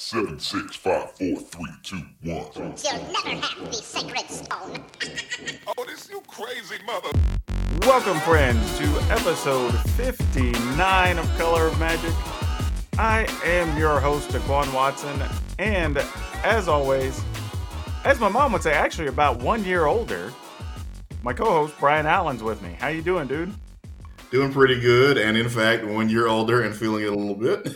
7, 6, 5, 4, 3, 2, 1. You'll never have the sacred stone. Oh, this you crazy mother. Welcome, friends, to episode 59 of Color of Magic. I am your host, Daquan Watson, and as always, as my mom would say, actually about 1 year older, my co-host Brian Allen's with me. How you doing, dude? Doing pretty good, and in fact, 1 year older and feeling it a little bit.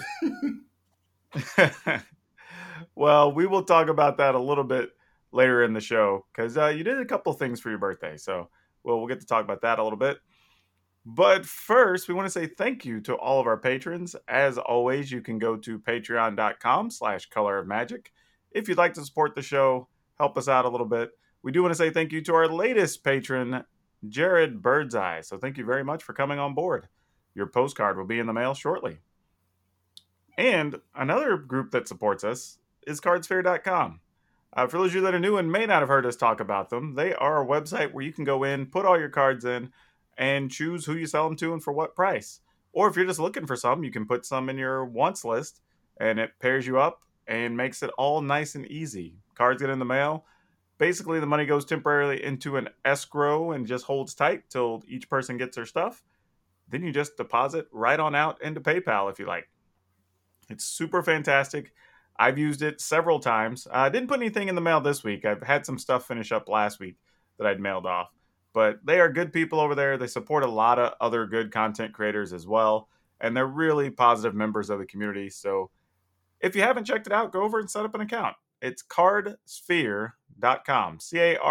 Well, we will talk about that a little bit later in the show, because you did a couple things for your birthday, so we'll get to talk about that a little bit. But first, we want to say thank you to all of our patrons. As always, you can go to patreon.com/colorofmagic. If you'd like to support the show, help us out a little bit. We do want to say thank you to our latest patron, Jared Birdseye. So thank you very much for coming on board. Your postcard will be in the mail shortly. And another group that supports us is cardsphere.com. For those of you that are new and may not have heard us talk about them, they are a website where you can go in, put all your cards in, and choose who you sell them to and for what price. Or if you're just looking for some, you can put some in your wants list, and it pairs you up and makes it all nice and easy. Cards get in the mail. Basically, the money goes temporarily into an escrow and just holds tight till each person gets their stuff. Then you just deposit right on out into PayPal if you like. It's super fantastic. I've used it several times. I didn't put anything in the mail this week. I've had some stuff finish up last week that I'd mailed off. But they are good people over there. They support a lot of other good content creators as well. And they're really positive members of the community. So if you haven't checked it out, go over and set up an account. It's cardsphere.com.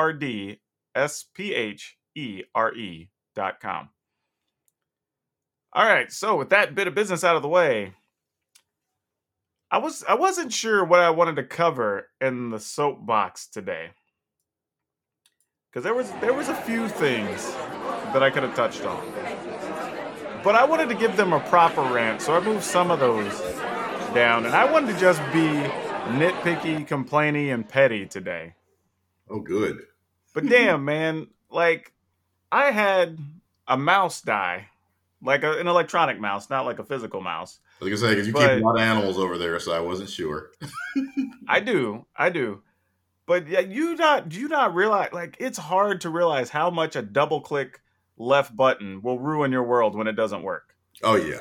CARDSPHERE.com. All right. So with that bit of business out of the way, I wasn't sure what I wanted to cover in the soapbox today, because there was a few things that I could have touched on, but I wanted to give them a proper rant, so I moved some of those down, and I wanted to just be nitpicky, complainy, and petty today. Oh, good. But damn, man, like, I had a mouse die, like an electronic mouse, not like a physical mouse. I was going to say, because you keep a lot of animals over there, so I wasn't sure. I do. But yeah, do you not realize, like, it's hard to realize how much a double click left button will ruin your world when it doesn't work. Oh, yeah.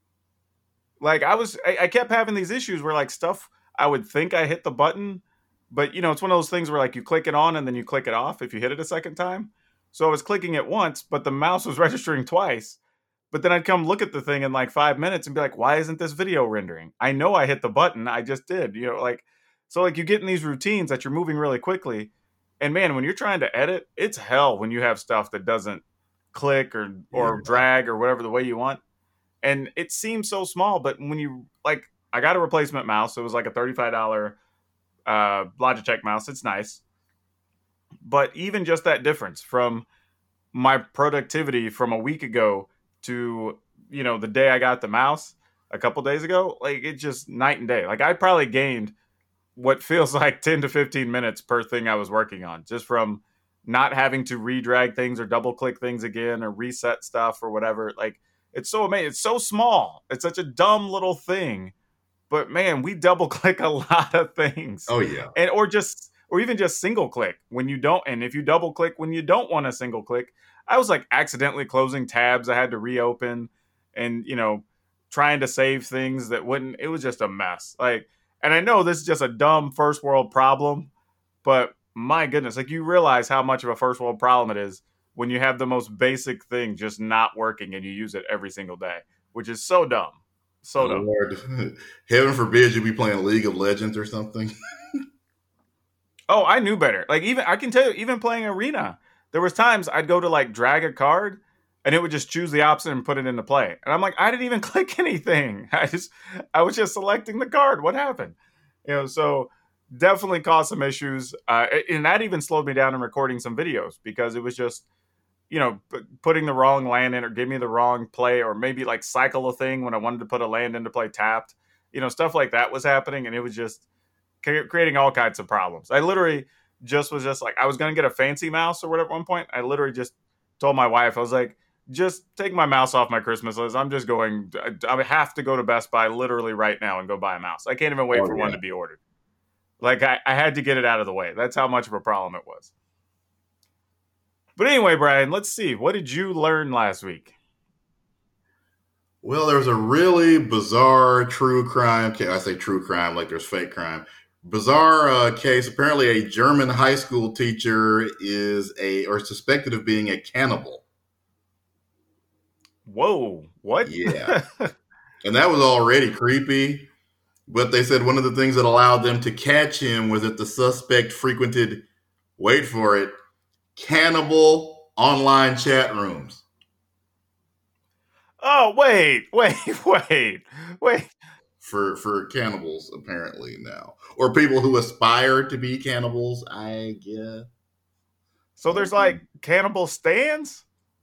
Like, I kept having these issues where, like, stuff, I would think I hit the button, but, you know, it's one of those things where, like, you click it on and then you click it off if you hit it a second time. So I was clicking it once, but the mouse was registering twice. But then I'd come look at the thing in like 5 minutes and be like, why isn't this video rendering? I know I hit the button. I just did, you know, like, so like you get in these routines that you're moving really quickly. And man, when you're trying to edit, it's hell when you have stuff that doesn't click or drag or whatever the way you want. And it seems so small, but when you, like, I got a replacement mouse. It was like a $35 Logitech mouse. It's nice. But even just that difference from my productivity from a week ago to, you know, the day I got the mouse a couple days ago, like, it's just night and day. Like, I probably gained what feels like 10 to 15 minutes per thing I was working on, just from not having to redrag things or double click things again or reset stuff or whatever. Like, it's so amazing. It's so small. It's such a dumb little thing, but man, we double click a lot of things. Oh, yeah. And or even just single click when you don't. And if you double click when you don't want to single click, I was like accidentally closing tabs I had to reopen and, you know, trying to save things that wouldn't. It was just a mess. Like, and I know this is just a dumb first world problem, but my goodness, like, you realize how much of a first world problem it is when you have the most basic thing just not working and you use it every single day, which is so dumb. So dumb. Lord. Heaven forbid you be playing League of Legends or something. Oh, I knew better. Like, even I can tell you, even playing Arena, there was times I'd go to like drag a card and it would just choose the option and put it into play. And I'm like, I didn't even click anything. I was just selecting the card. What happened? You know, so definitely caused some issues. And that even slowed me down in recording some videos because it was just, you know, putting the wrong land in or give me the wrong play, or maybe like cycle a thing when I wanted to put a land into play tapped, you know, stuff like that was happening. And it was just creating all kinds of problems. I literally was just like, I was going to get a fancy mouse or whatever at one point. I literally just told my wife, I was like, just take my mouse off my Christmas list. I'm just going. I have to go to Best Buy literally right now and go buy a mouse. I can't even wait for one to be ordered. Like I had to get it out of the way. That's how much of a problem it was. But anyway, Brian, let's see. What did you learn last week? Well, there was a really bizarre true crime case. I say true crime like there's fake crime. Bizarre case. Apparently, a German high school teacher is suspected of being a cannibal. Whoa! What? Yeah, and that was already creepy. But they said one of the things that allowed them to catch him was that the suspect frequented, wait for it, cannibal online chat rooms. Oh, wait. For cannibals, apparently, now. Or people who aspire to be cannibals, I guess. So there's like cannibal stands?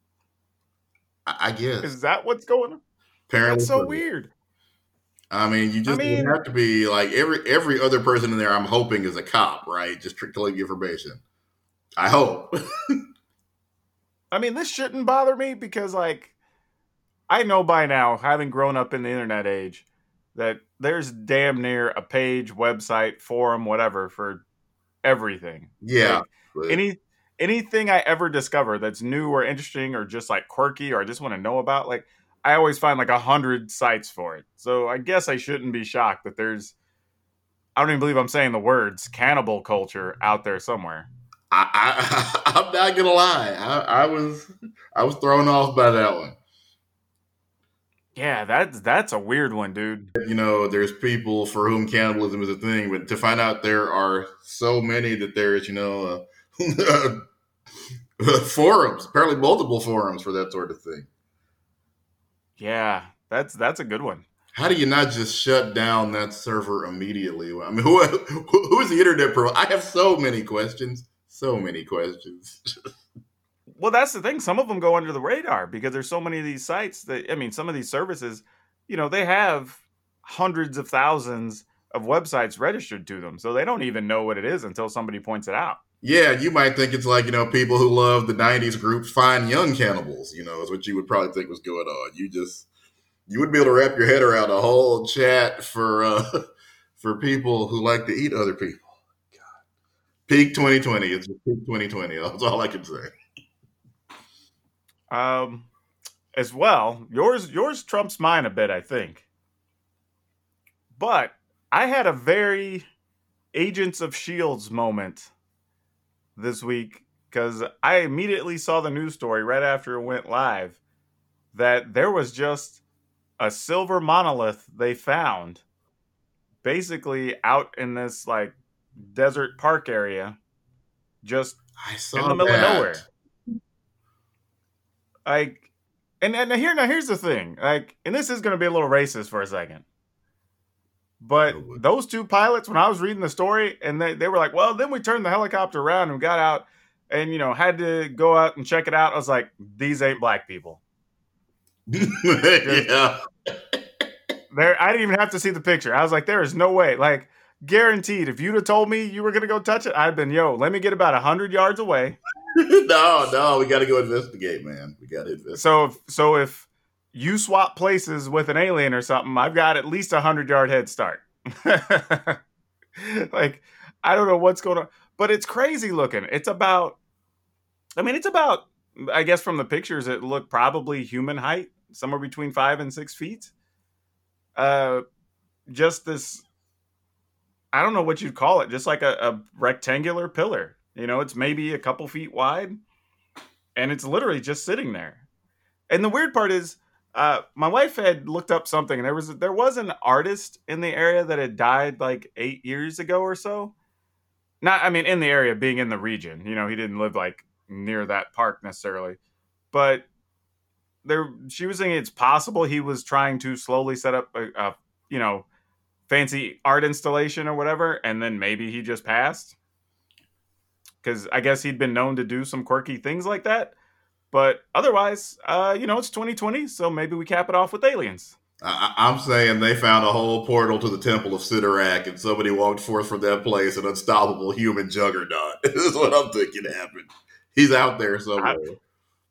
I guess. Is that what's going on? Apparently. That's so weird. I mean, you just would have to be like every other person in there, I'm hoping, is a cop, right? Just to collect information. I hope. I mean, this shouldn't bother me because, like, I know by now, having grown up in the internet age, that there's damn near a page, website, forum, whatever for everything. Yeah. Like, anything I ever discover that's new or interesting or just like quirky or I just want to know about, like, I always find like 100 sites for it. So I guess I shouldn't be shocked that there's, I don't even believe I'm saying the words, cannibal culture out there somewhere. I'm not gonna lie. I was thrown off by that one. Yeah, that's a weird one, dude. You know, there's people for whom cannibalism is a thing, but to find out there are so many that there's, forums, apparently multiple forums for that sort of thing. Yeah, that's a good one. How do you not just shut down that server immediately? I mean, who's the internet pro? I have so many questions. So many questions. Well, that's the thing. Some of them go under the radar because there's so many of these sites that, I mean, some of these services, they have hundreds of thousands of websites registered to them. So they don't even know what it is until somebody points it out. Yeah, you might think it's like, people who love the 90s group Fine Young Cannibals, is what you would probably think was going on. You wouldn't be able to wrap your head around a whole chat for people who like to eat other people. God. Peak 2020. It's peak 2020. That's all I can say. As well, yours trumps mine a bit, I think. But I had a very Agents of S.H.I.E.L.D. moment this week because I immediately saw the news story right after it went live that there was just a silver monolith they found basically out in this like desert park area just in the middle of nowhere. Like, and here's the thing. Like, and this is going to be a little racist for a second. But those two pilots, when I was reading the story, and they were like, well, then we turned the helicopter around and got out and, had to go out and check it out. I was like, these ain't black people. Yeah. I didn't even have to see the picture. I was like, there is no way. Like, guaranteed, if you'd have told me you were going to go touch it, I'd have been, let me get about 100 yards away. No, we got to go investigate, man. We got to investigate. So if you swap places with an alien or something, I've got at least 100-yard head start. Like, I don't know what's going on, but it's crazy looking. It's about, I guess from the pictures, it looked probably human height, somewhere between 5 and 6 feet. Just this, I don't know what you'd call it, just like a rectangular pillar. It's maybe a couple feet wide, and it's literally just sitting there. And the weird part is, my wife had looked up something, and there was an artist in the area that had died like 8 years ago or so. In the area, being in the region. He didn't live like near that park necessarily, but she was saying it's possible he was trying to slowly set up a fancy art installation or whatever, and then maybe he just passed. Because I guess he'd been known to do some quirky things like that. But otherwise, it's 2020, so maybe we cap it off with aliens. I'm saying they found a whole portal to the Temple of Sidorak, and somebody walked forth from that place, an unstoppable human juggernaut. This is what I'm thinking happened. He's out there somewhere.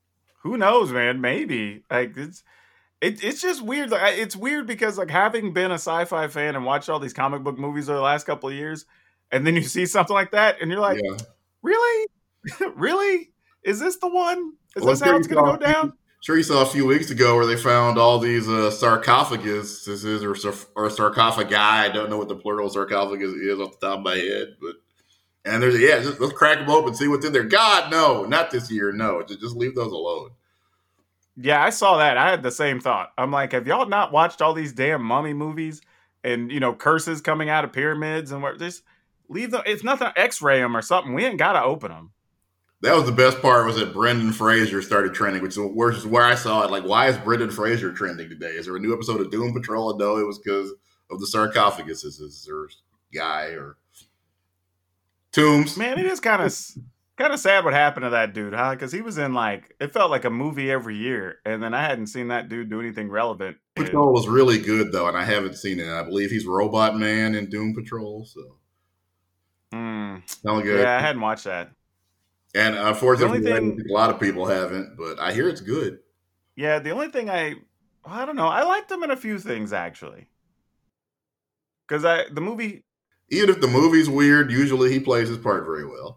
who knows, man? Maybe like it's just weird. Like, it's weird because like having been a sci-fi fan and watched all these comic book movies over the last couple of years, and then you see something like that, and you're like, Yeah. really, really, is this the one? Is Well, this how it's going to go down? Sure, you saw a few weeks ago where they found all these sarcophaguses or sarcophagi. I don't know what the plural sarcophagus is off the top of my head, but and there's just let's crack them open, see what's in there. God, no, not this year. No, just leave those alone. Yeah, I saw that. I had the same thought. I'm like, have y'all not watched all these damn mummy movies and curses coming out of pyramids and where just leave them? It's nothing. X-ray them or something. We ain't got to open them. That was the best part, was that Brendan Fraser started trending, which is where I saw it. Like, why is Brendan Fraser trending today? Is there a new episode of Doom Patrol? No, it was because of the sarcophaguses or guy or tombs. Man, it is kind of sad what happened to that dude, huh? Because he was in it felt like a movie every year, and then I hadn't seen that dude do anything relevant. Doom Patrol was really good though, and I haven't seen it. I believe he's Robot Man in Doom Patrol, so sounds good. Yeah, I hadn't watched that. And unfortunately, a lot of people haven't, but I hear it's good. Yeah, the only thing I don't know. I liked him in a few things actually, because the movie. Even if the movie's weird, usually he plays his part very well.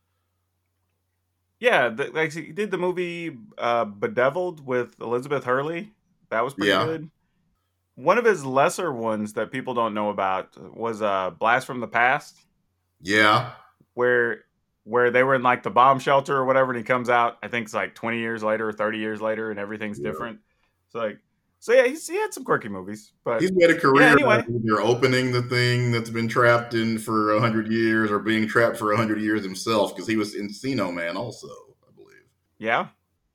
Yeah, he did the movie Bedeviled with Elizabeth Hurley. That was pretty good. One of his lesser ones that people don't know about was Blast from the Past. Yeah, where they were in the bomb shelter or whatever, and he comes out, I think it's 20 years later or 30 years later, and everything's different. So yeah, he had some quirky movies, but he's made a career anyway. Either opening the thing that's been trapped in for 100 years or being trapped for 100 years himself, because he was Encino Man also, I believe. Yeah.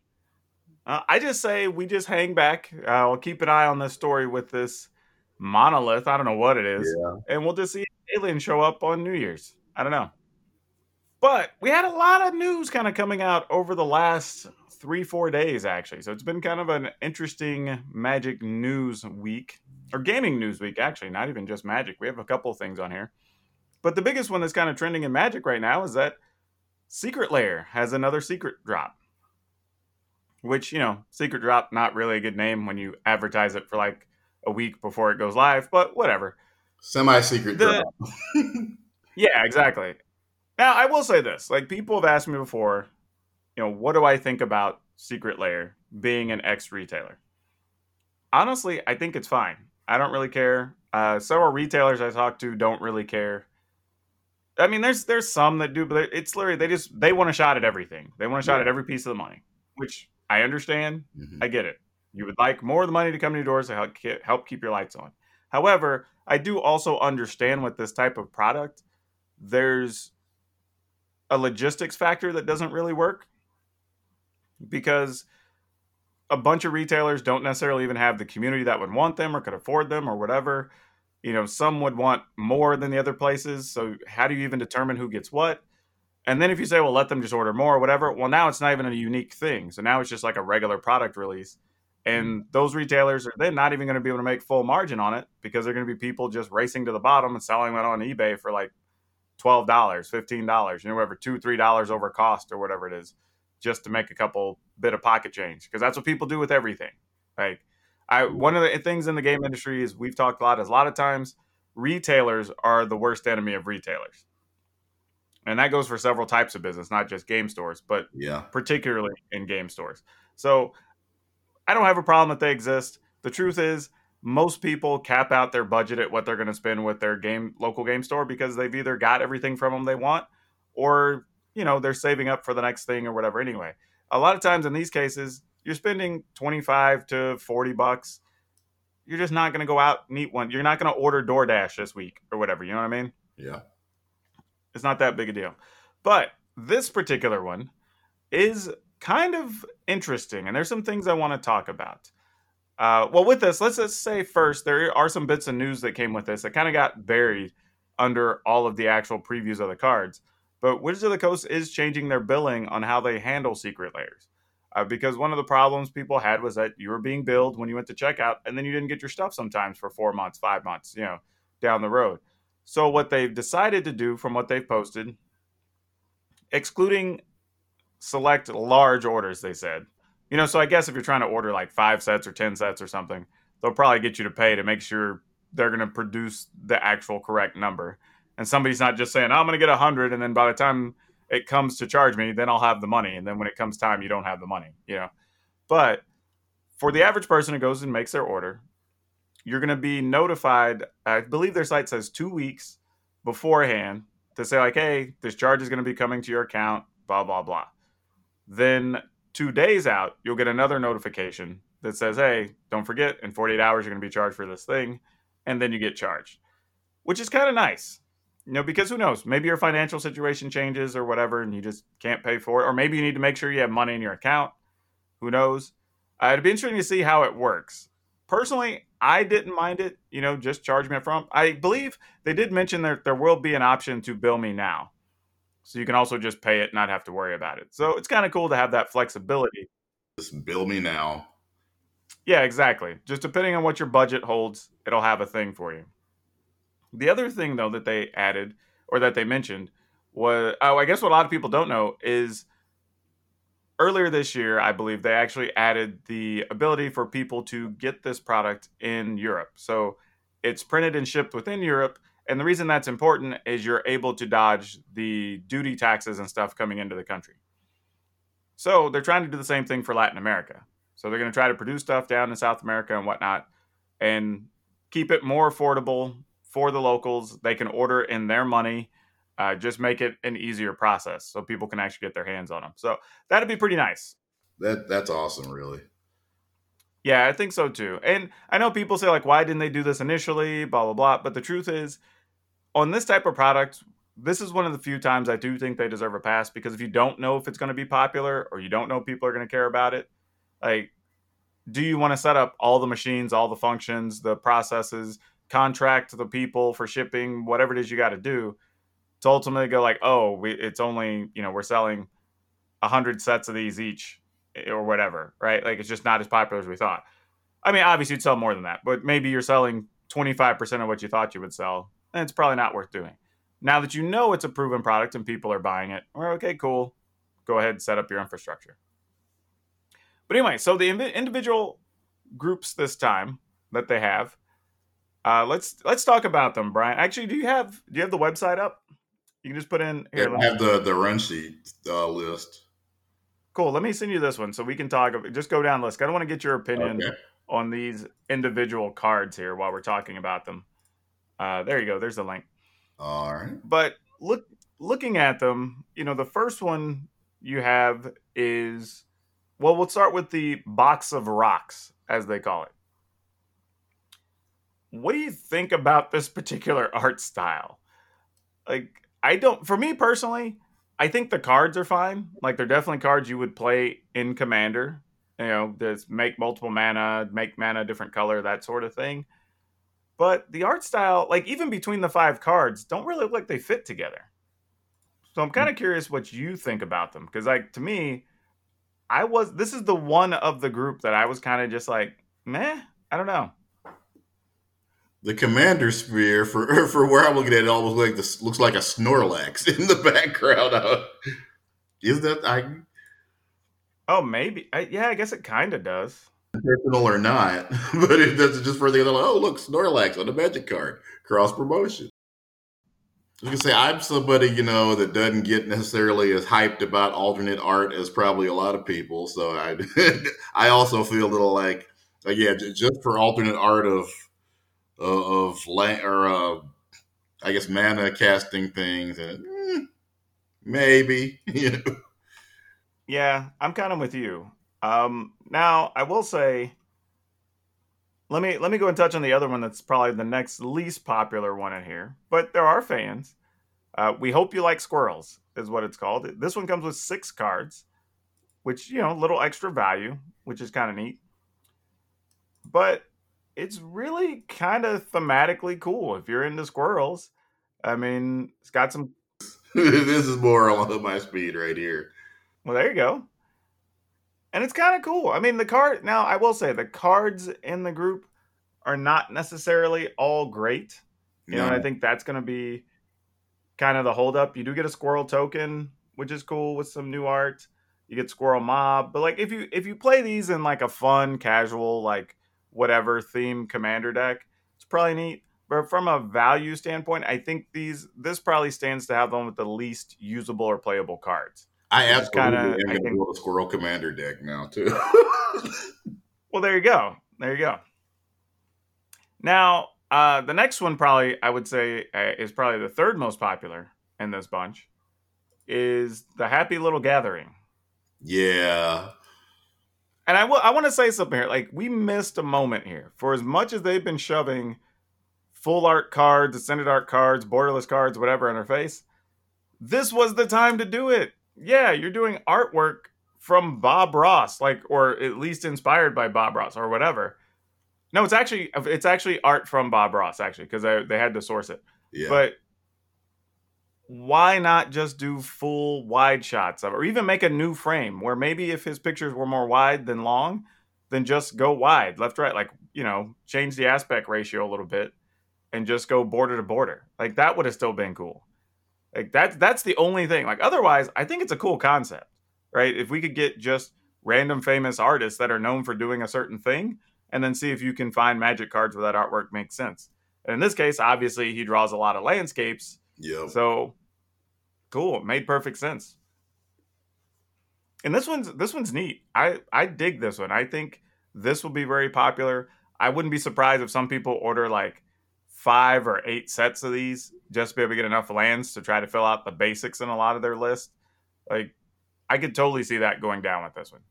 I just say we just hang back. We'll keep an eye on this story with this monolith. I don't know what it is. Yeah. And we'll just see aliens show up on New Year's. I don't know. But we had a lot of news kind of coming out over the last 3-4 days, actually. So it's been kind of an interesting Magic news week, or gaming news week, actually, not even just Magic. We have a couple of things on here. But the biggest one that's kind of trending in Magic right now is that Secret Lair has another secret drop. Which, secret drop, not really a good name when you advertise it for a week before it goes live, but whatever. Semi-secret drop. Yeah, exactly. Now, I will say this. People have asked me before, what do I think about Secret Lair being an X-retailer? Honestly, I think it's fine. I don't really care. Several retailers I talk to don't really care. I mean, there's some that do, but it's literally, they want a shot at everything. They want a shot at every piece of the money, which I understand. Mm-hmm. I get it. You would like more of the money to come to your doors to help keep your lights on. However, I do also understand with this type of product, there's a logistics factor that doesn't really work because a bunch of retailers don't necessarily even have the community that would want them or could afford them or whatever. Some would want more than the other places. So how do you even determine who gets what? And then if you say, well, let them just order more or whatever, well, now it's not even a unique thing. So now it's just like a regular product release. And those retailers are then not even going to be able to make full margin on it because they're going to be people just racing to the bottom and selling it on eBay for $12, $15, whatever, $2, $3 over cost or whatever it is, just to make a couple bit of pocket change. Because that's what people do with everything. One of the things in the game industry is we've talked a lot of times, retailers are the worst enemy of retailers. And that goes for several types of business, not just game stores, but particularly in game stores. So I don't have a problem that they exist. The truth is, most people cap out their budget at what they're going to spend with their local game store because they've either got everything from them they want or, they're saving up for the next thing or whatever anyway. A lot of times in these cases, you're spending $25 to $40. You're just not going to go out and eat one. You're not going to order DoorDash this week or whatever. You know what I mean? Yeah. It's not that big a deal. But this particular one is kind of interesting, and there's some things I want to talk about. Well, with this, let's just say first, there are some bits of news that came with this that kind of got buried under all of the actual previews of the cards. But Wizards of the Coast is changing their billing on how they handle Secret Lairs. Because one of the problems people had was that you were being billed when you went to checkout, and then you didn't get your stuff sometimes for 4 months, 5 months, down the road. So what they've decided to do from what they've posted, excluding select large orders, they said, So I guess if you're trying to order like 5 sets or 10 sets or something, they'll probably get you to pay to make sure they're going to produce the actual correct number. And somebody's not just saying, I'm going to get 100. And then by the time it comes to charge me, then I'll have the money. And then when it comes time, you don't have the money. But for the average person who goes and makes their order, you're going to be notified. I believe their site says 2 weeks beforehand to say like, hey, this charge is going to be coming to your account, blah, blah, blah. Then 2 days out, you'll get another notification that says, hey, don't forget, in 48 hours, you're going to be charged for this thing. And then you get charged, which is kind of nice, because who knows? Maybe your financial situation changes or whatever, and you just can't pay for it. Or maybe you need to make sure you have money in your account. Who knows? It'd be interesting to see how it works. Personally, I didn't mind it, just charge me up front. I believe they did mention there will be an option to bill me now. So you can also just pay it and not have to worry about it. So it's kind of cool to have that flexibility. Just bill me now. Yeah, exactly. Just depending on what your budget holds, it'll have a thing for you. The other thing, though, that they added or that they mentioned was, I guess what a lot of people don't know is earlier this year, I believe they actually added the ability for people to get this product in Europe. So it's printed and shipped within Europe. And the reason that's important is you're able to dodge the duty taxes and stuff coming into the country. So they're trying to do the same thing for Latin America. So they're going to try to produce stuff down in South America and whatnot and keep it more affordable for the locals. They can order in their money, just make it an easier process so people can actually get their hands on them. So that'd be pretty nice. That's awesome, really. Yeah, I think so too. And I know people say like, why didn't they do this initially, blah, blah, blah. But the truth is, on this type of product, this is one of the few times I do think they deserve a pass, because if you don't know if it's going to be popular or you don't know if people are going to care about it, like, do you want to set up all the machines, all the functions, the processes, contract the people for shipping, whatever it is you got to do to ultimately go like, oh, it's only, we're selling 100 sets of these each or whatever, right? Like, it's just not as popular as we thought. I mean, obviously you'd sell more than that, but maybe you're selling 25% of what you thought you would sell, and it's probably not worth doing. Now that you know it's a proven product and people are buying it, well, okay, cool. Go ahead and set up your infrastructure. But anyway, so the individual groups this time that they have, let's talk about them, Brian. Actually, do you have the website up? You can just put in here. I have the run sheet list. Cool. Let me send you this one so we can talk. Just go down the list. I don't want to get your opinion on these individual cards here while we're talking about them. There you go. There's the link. All right. But looking at them, the first one you have is, well, we'll start with the box of rocks, as they call it. What do you think about this particular art style? Like, for me personally, I think the cards are fine. Like, they're definitely cards you would play in Commander. Just make multiple mana, make mana different color, that sort of thing. But the art style, like, even between the 5 cards, don't really look like they fit together. So I'm kind of curious what you think about them. Because, like, to me, this is the one of the group that I was kind of just like, meh, I don't know. The Commander Sphere, for where I'm looking at it, almost looks like a Snorlax in the background. Is that Oh, maybe. I guess it kind of does. Intentional or not, but it doesn't just for the other. Oh, look, Snorlax on the Magic card, cross promotion. You can say I'm somebody that doesn't get necessarily as hyped about alternate art as probably a lot of people. So I also feel a little like just for alternate art of I guess mana casting things and maybe Yeah, I'm kind of with you. Now I will say, let me go and touch on the other one that's probably the next least popular one in here, but there are fans. We Hope You Like Squirrels is what it's called. This one comes with 6 cards, which, a little extra value, which is kind of neat. But it's really kind of thematically cool if you're into squirrels. I mean, it's got some... This is more on my speed right here. Well, there you go. And it's kind of cool. I mean, now I will say the cards in the group are not necessarily all great. And I think that's going to be kind of the holdup. You do get a squirrel token, which is cool with some new art. You get Squirrel Mob, but like if you play these in like a fun, casual, like whatever theme commander deck, it's probably neat. But from a value standpoint, I think this probably stands to have the one with the least usable or playable cards. I Which is absolutely kinda, am I going to think. build a Squirrel Commander deck now, too. Well, there you go. There you go. Now, the next one probably I would say is probably the third most popular in this bunch is the Happy Little Gathering. Yeah. And I want to say something here. Like, we missed a moment here. For as much as they've been shoving full art cards, extended art cards, borderless cards, whatever in our face, this was the time to do it. Yeah, you're doing artwork from Bob Ross, like, or at least inspired by Bob Ross or whatever. No, it's actually art from Bob Ross, actually, because they had to source it. Yeah. But why not just do full wide shots of it, or even make a new frame where maybe if his pictures were more wide than long, then just go wide, left, right, like, change the aspect ratio a little bit and just go border to border. Like, that would have still been cool. Like, that's the only thing. Like, otherwise, I think it's a cool concept, right? If we could get just random famous artists that are known for doing a certain thing, and then see if you can find Magic cards where that artwork makes sense. And in this case, obviously, he draws a lot of landscapes. Yep. So, cool. It made perfect sense. And this one's neat. I dig this one. I think this will be very popular. I wouldn't be surprised if some people order like 5 or 8 sets of these just to be able to get enough lands to try to fill out the basics in a lot of their list. Like, I could totally see that going down with this one.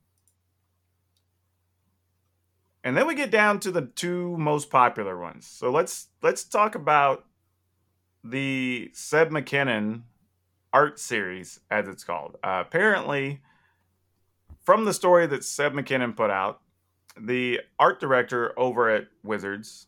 And then we get down to the 2 most popular ones. So let's talk about the Seb McKinnon art series, as it's called. Apparently, from the story that Seb McKinnon put out, the art director over at Wizards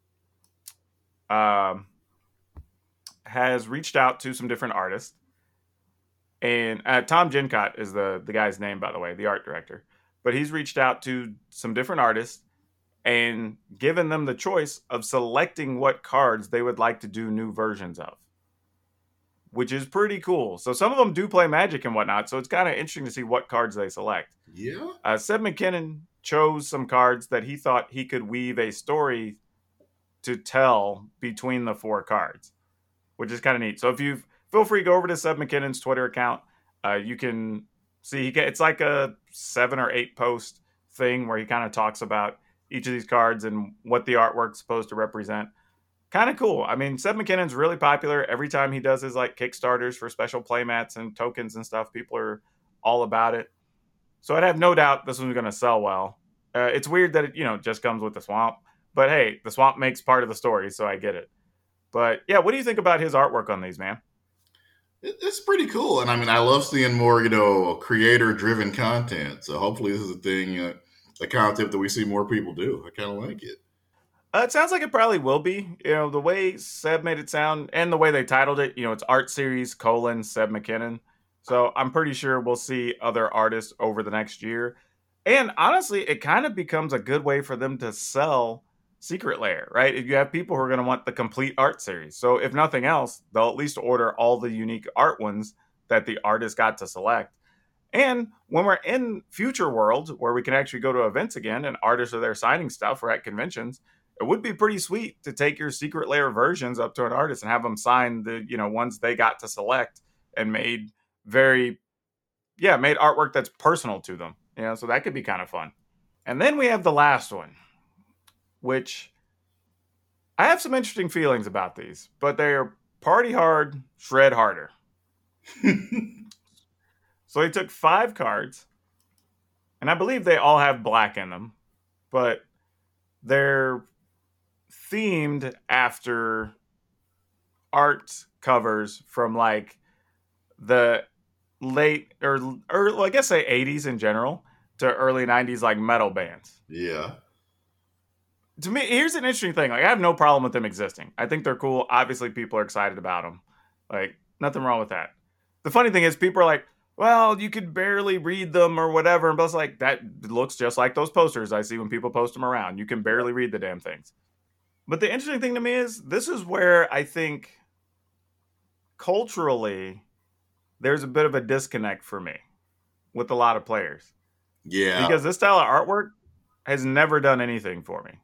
has reached out to some different artists. And Tom Gincott is the guy's name, by the way, the art director. But he's reached out to some different artists and given them the choice of selecting what cards they would like to do new versions of, which is pretty cool. So some of them do play Magic and whatnot, so it's kind of interesting to see what cards they select. Yeah. Seb McKinnon chose some cards that he thought he could weave a story to tell between the 4 cards, which is kind of neat. So if you feel free to go over to Seb McKinnon's Twitter account, you can see it's like a 7 or 8 post thing where he kind of talks about each of these cards and what the artwork's supposed to represent. Kind of cool. I mean, Seb McKinnon's really popular. Every time he does his like Kickstarters for special playmats and tokens and stuff, people are all about it. So I'd have no doubt this one's going to sell well. It's weird that it just comes with the swamp, but hey, the swamp makes part of the story, so I get it. But yeah, what do you think about his artwork on these, man? It's pretty cool. And I mean, I love seeing more, creator-driven content. So hopefully this is a thing, a concept that we see more people do. I kind of like it. It sounds like it probably will be. The way Seb made it sound and the way they titled it, it's Art Series, Seb McKinnon. So I'm pretty sure we'll see other artists over the next year. And honestly, it kind of becomes a good way for them to sell Secret Lair, right? If you have people who are going to want the complete art series. So if nothing else, they'll at least order all the unique art ones that the artist got to select. And when we're in future worlds where we can actually go to events again and artists are there signing stuff or at conventions, it would be pretty sweet to take your Secret Lair versions up to an artist and have them sign the, ones they got to select and made artwork that's personal to them. So that could be kind of fun. And then we have the last one, which I have some interesting feelings about these, but they're party hard, shred harder. So he took 5 cards, and I believe they all have black in them, but they're themed after art covers from like the late or I guess say 80s in general to early 90s like metal bands. Yeah. To me, here's an interesting thing. Like, I have no problem with them existing. I think they're cool. Obviously, people are excited about them. Like, nothing wrong with that. The funny thing is, people are like, well, you could barely read them or whatever. And Bill's like, that looks just like those posters I see when people post them around. You can barely read the damn things. But the interesting thing to me is, this is where I think culturally there's a bit of a disconnect for me. with a lot of players. Yeah. Because this style of artwork has never done anything for me.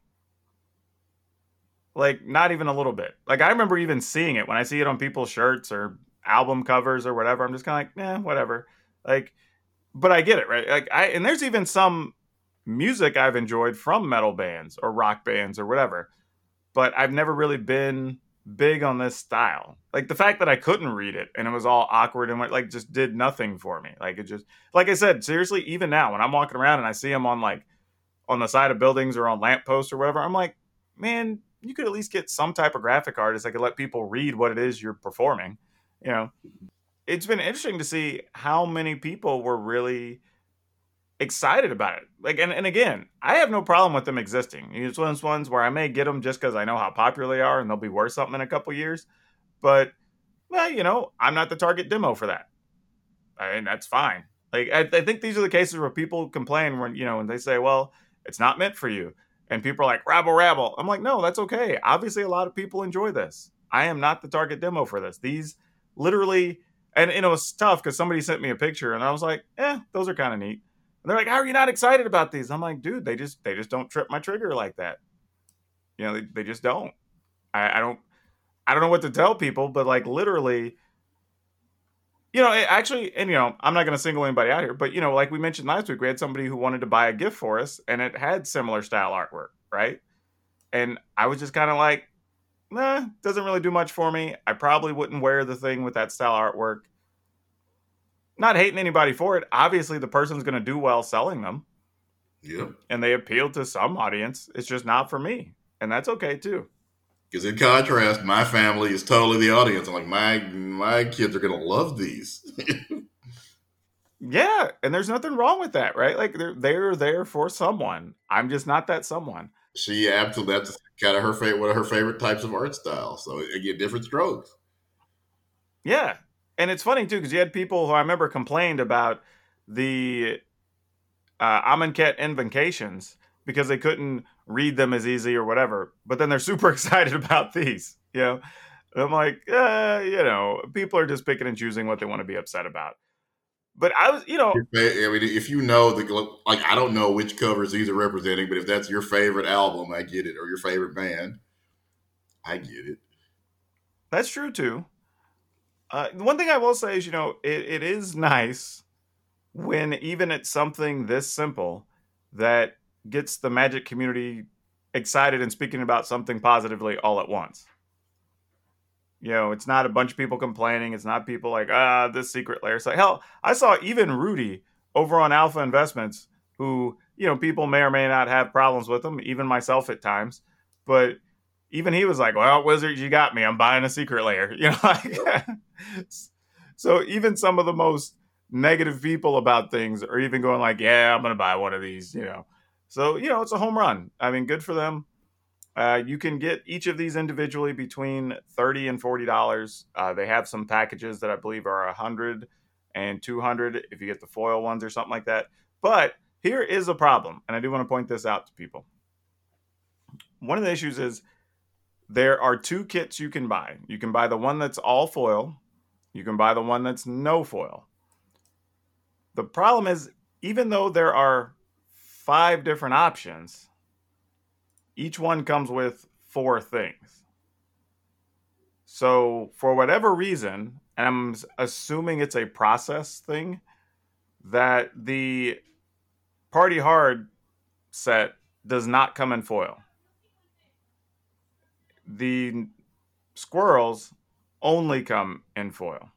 Like, not even a little bit. Like, I remember even seeing it when I see it on people's shirts or album covers or whatever. I'm just kind of like, whatever. Like, but I get it, right? Like, and there's even some music I've enjoyed from metal bands or rock bands or whatever, but I've never really been big on this style. Like, the fact that I couldn't read it and it was all awkward and like just did nothing for me. Like, it just, like I said, seriously, even now when I'm walking around and I see them on like on the side of buildings or on lampposts or whatever, I'm like, man, you could at least get some type of graphic artist that could let people read what it is you're performing. You know, it's been interesting to see how many people were really excited about it. Like, and again, I have no problem with them existing. It's one of those ones where I may get them just because I know how popular they are and they'll be worth something in a couple years. But, well, you know, I'm not the target demo for that. And that's fine. Like, I think these are the cases where people complain when, you know, when they say, well, it's not meant for you. And people are like, rabble, rabble. I'm like, no, that's okay. Obviously, a lot of people enjoy this. I am not the target demo for this. These literally, and it was tough because somebody sent me a picture and I was like, those are kind of neat. And they're like, how are you not excited about these? I'm like, dude, they just don't trip my trigger like that. You know, they just don't. I don't know what to tell people, but like literally, you know, actually, and you know, I'm not going to single anybody out here, but you know, like we mentioned last week, we had somebody who wanted to buy a gift for us and it had similar style artwork, right? And I was just kind of like, nah, doesn't really do much for me. I probably wouldn't wear the thing with that style artwork. Not hating anybody for it. Obviously, the person's going to do well selling them. Yep. And they appeal to some audience. It's just not for me. And that's okay, too. Because in contrast, my family is totally the audience. I'm like, my kids are going to love these. Yeah. And there's nothing wrong with that, right? Like, they're there for someone. I'm just not that someone. She absolutely, that's kind of one of her favorite types of art style. So, again, different strokes. Yeah. And it's funny, too, because you had people who I remember complained about the Amonkhet invocations because they couldn't read them as easy or whatever. But then they're super excited about these, you know? And I'm like, you know, people are just picking and choosing what they want to be upset about. But I was, you know... I mean, if you know, like, I don't know which covers these are representing, but if that's your favorite album, I get it. Or your favorite band, I get it. That's true, too. One thing I will say is, you know, it is nice when even it's something this simple that gets the Magic community excited and speaking about something positively all at once. You know, it's not a bunch of people complaining. It's not people like, this secret layer. It's like, hell, I saw even Rudy over on Alpha Investments, who, you know, people may or may not have problems with him, even myself at times. But even he was like, well, Wizards, you got me. I'm buying a secret layer. You know, like, so even some of the most negative people about things are even going like, yeah, I'm going to buy one of these, you know. So, you know, it's a home run. I mean, good for them. You can get each of these individually between $30 and $40. They have some packages that I believe are $100 and $200 if you get the foil ones or something like that. But here is a problem, and I do want to point this out to people. One of the issues is there are two kits you can buy. You can buy the one that's all foil. You can buy the one that's no foil. The problem is, even though there are 5 different options, each one comes with 4 things. So for whatever reason, and I'm assuming it's a process thing, that the Party Hard set does not come in foil. The squirrels only come in foil.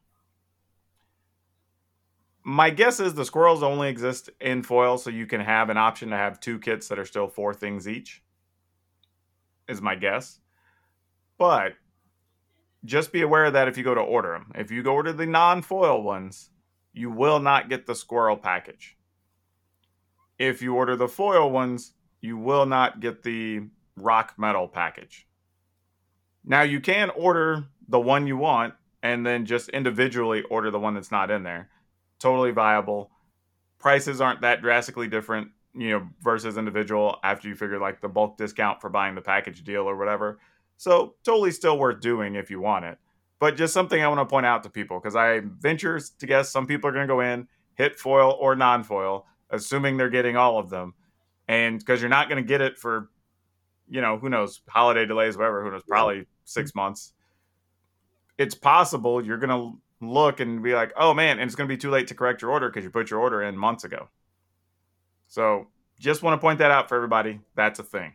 My guess is the squirrels only exist in foil, so you can have an option to have 2 kits that are still 4 things each, is my guess. But just be aware that if you go to order them, if you go order the non-foil ones, you will not get the squirrel package. If you order the foil ones, you will not get the rock metal package. Now, you can order the one you want and then just individually order the one that's not in there. Totally viable. Prices aren't that drastically different, you know, versus individual after you figure like the bulk discount for buying the package deal or whatever. So totally still worth doing if you want it. But just something I want to point out to people, because I venture to guess some people are going to go in, hit foil or non-foil, assuming they're getting all of them. And because you're not going to get it for, who knows, holiday delays, whatever, who knows, probably 6 months. It's possible you're going to look and be like, oh man, and it's going to be too late to correct your order because you put your order in months ago. So just want to point that out for everybody. That's a thing.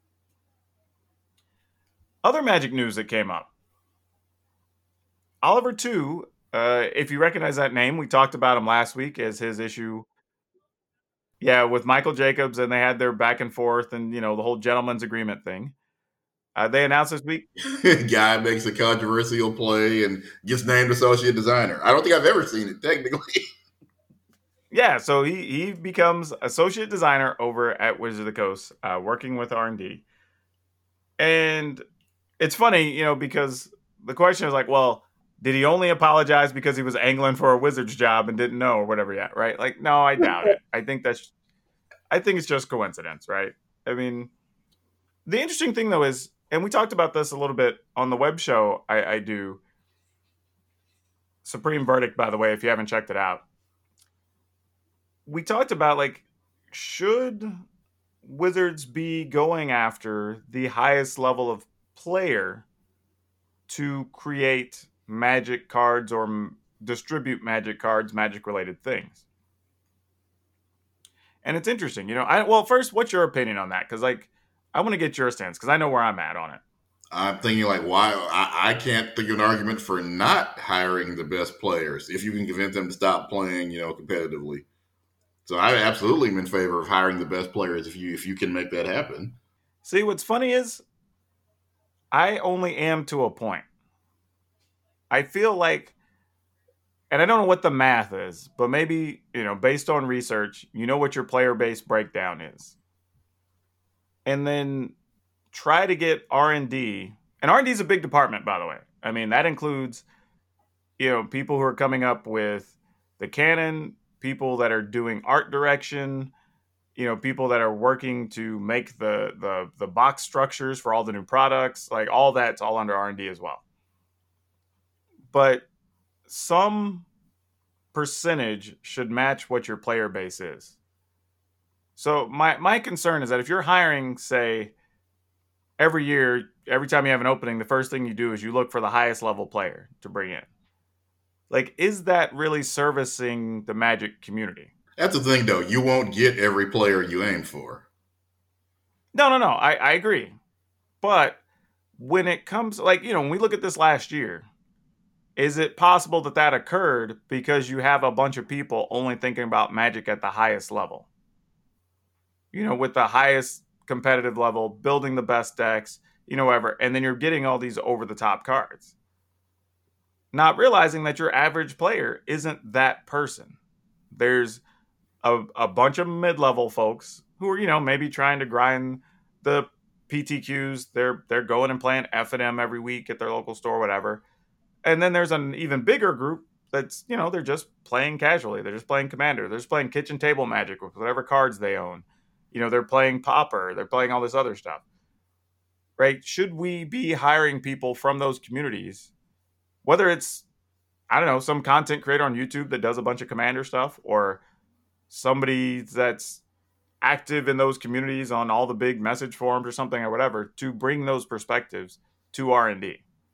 Other Magic news that came up. Oliver 2, if you recognize that name, we talked about him last week as his issue. Yeah, with Michael Jacobs, and they had their back and forth and, the whole gentleman's agreement thing. They announced this week. Guy makes a controversial play and gets named associate designer. I don't think I've ever seen it, technically. Yeah, so he becomes associate designer over at Wizards of the Coast, working with R&D. And it's funny, because the question is like, well, did he only apologize because he was angling for a Wizards job and didn't know or whatever yet, right? Like, no, I doubt it. I think it's just coincidence, right? I mean, the interesting thing though is, and we talked about this a little bit on the web show I do, Supreme Verdict, by the way, if you haven't checked it out. We talked about, like, should Wizards be going after the highest level of player to create Magic cards or distribute Magic cards, Magic-related things? And it's interesting, well, first, what's your opinion on that? Because, like, I want to get your stance, because I know where I'm at on it. I'm thinking, like, why I can't think of an argument for not hiring the best players if you can convince them to stop playing, competitively. So I absolutely am in favor of hiring the best players if you can make that happen. See, what's funny is I only am to a point. I feel like, and I don't know what the math is, but maybe, based on research, what your player base breakdown is. And then try to get R&D. And R&D is a big department, by the way. I mean, that includes, people who are coming up with the canon, people that are doing art direction, people that are working to make the box structures for all the new products. Like, all that's all under R&D as well. But some percentage should match what your player base is. So my concern is that if you're hiring, say, every year, every time you have an opening, the first thing you do is you look for the highest level player to bring in. Like, is that really servicing the Magic community? That's the thing, though. You won't get every player you aim for. No. I agree. But when it comes, like, when we look at this last year, is it possible that occurred because you have a bunch of people only thinking about Magic at the highest level? With the highest competitive level, building the best decks, whatever, and then you're getting all these over-the-top cards. Not realizing that your average player isn't that person. There's a bunch of mid-level folks who are, maybe trying to grind the PTQs. They're going and playing F&M every week at their local store, whatever. And then there's an even bigger group that's, they're just playing casually. They're just playing Commander. They're just playing kitchen table Magic with whatever cards they own. They're playing Pauper. They're playing all this other stuff. Right? Should we be hiring people from those communities? Whether it's, I don't know, some content creator on YouTube that does a bunch of Commander stuff, or somebody that's active in those communities on all the big message forums or something or whatever, to bring those perspectives to R&D.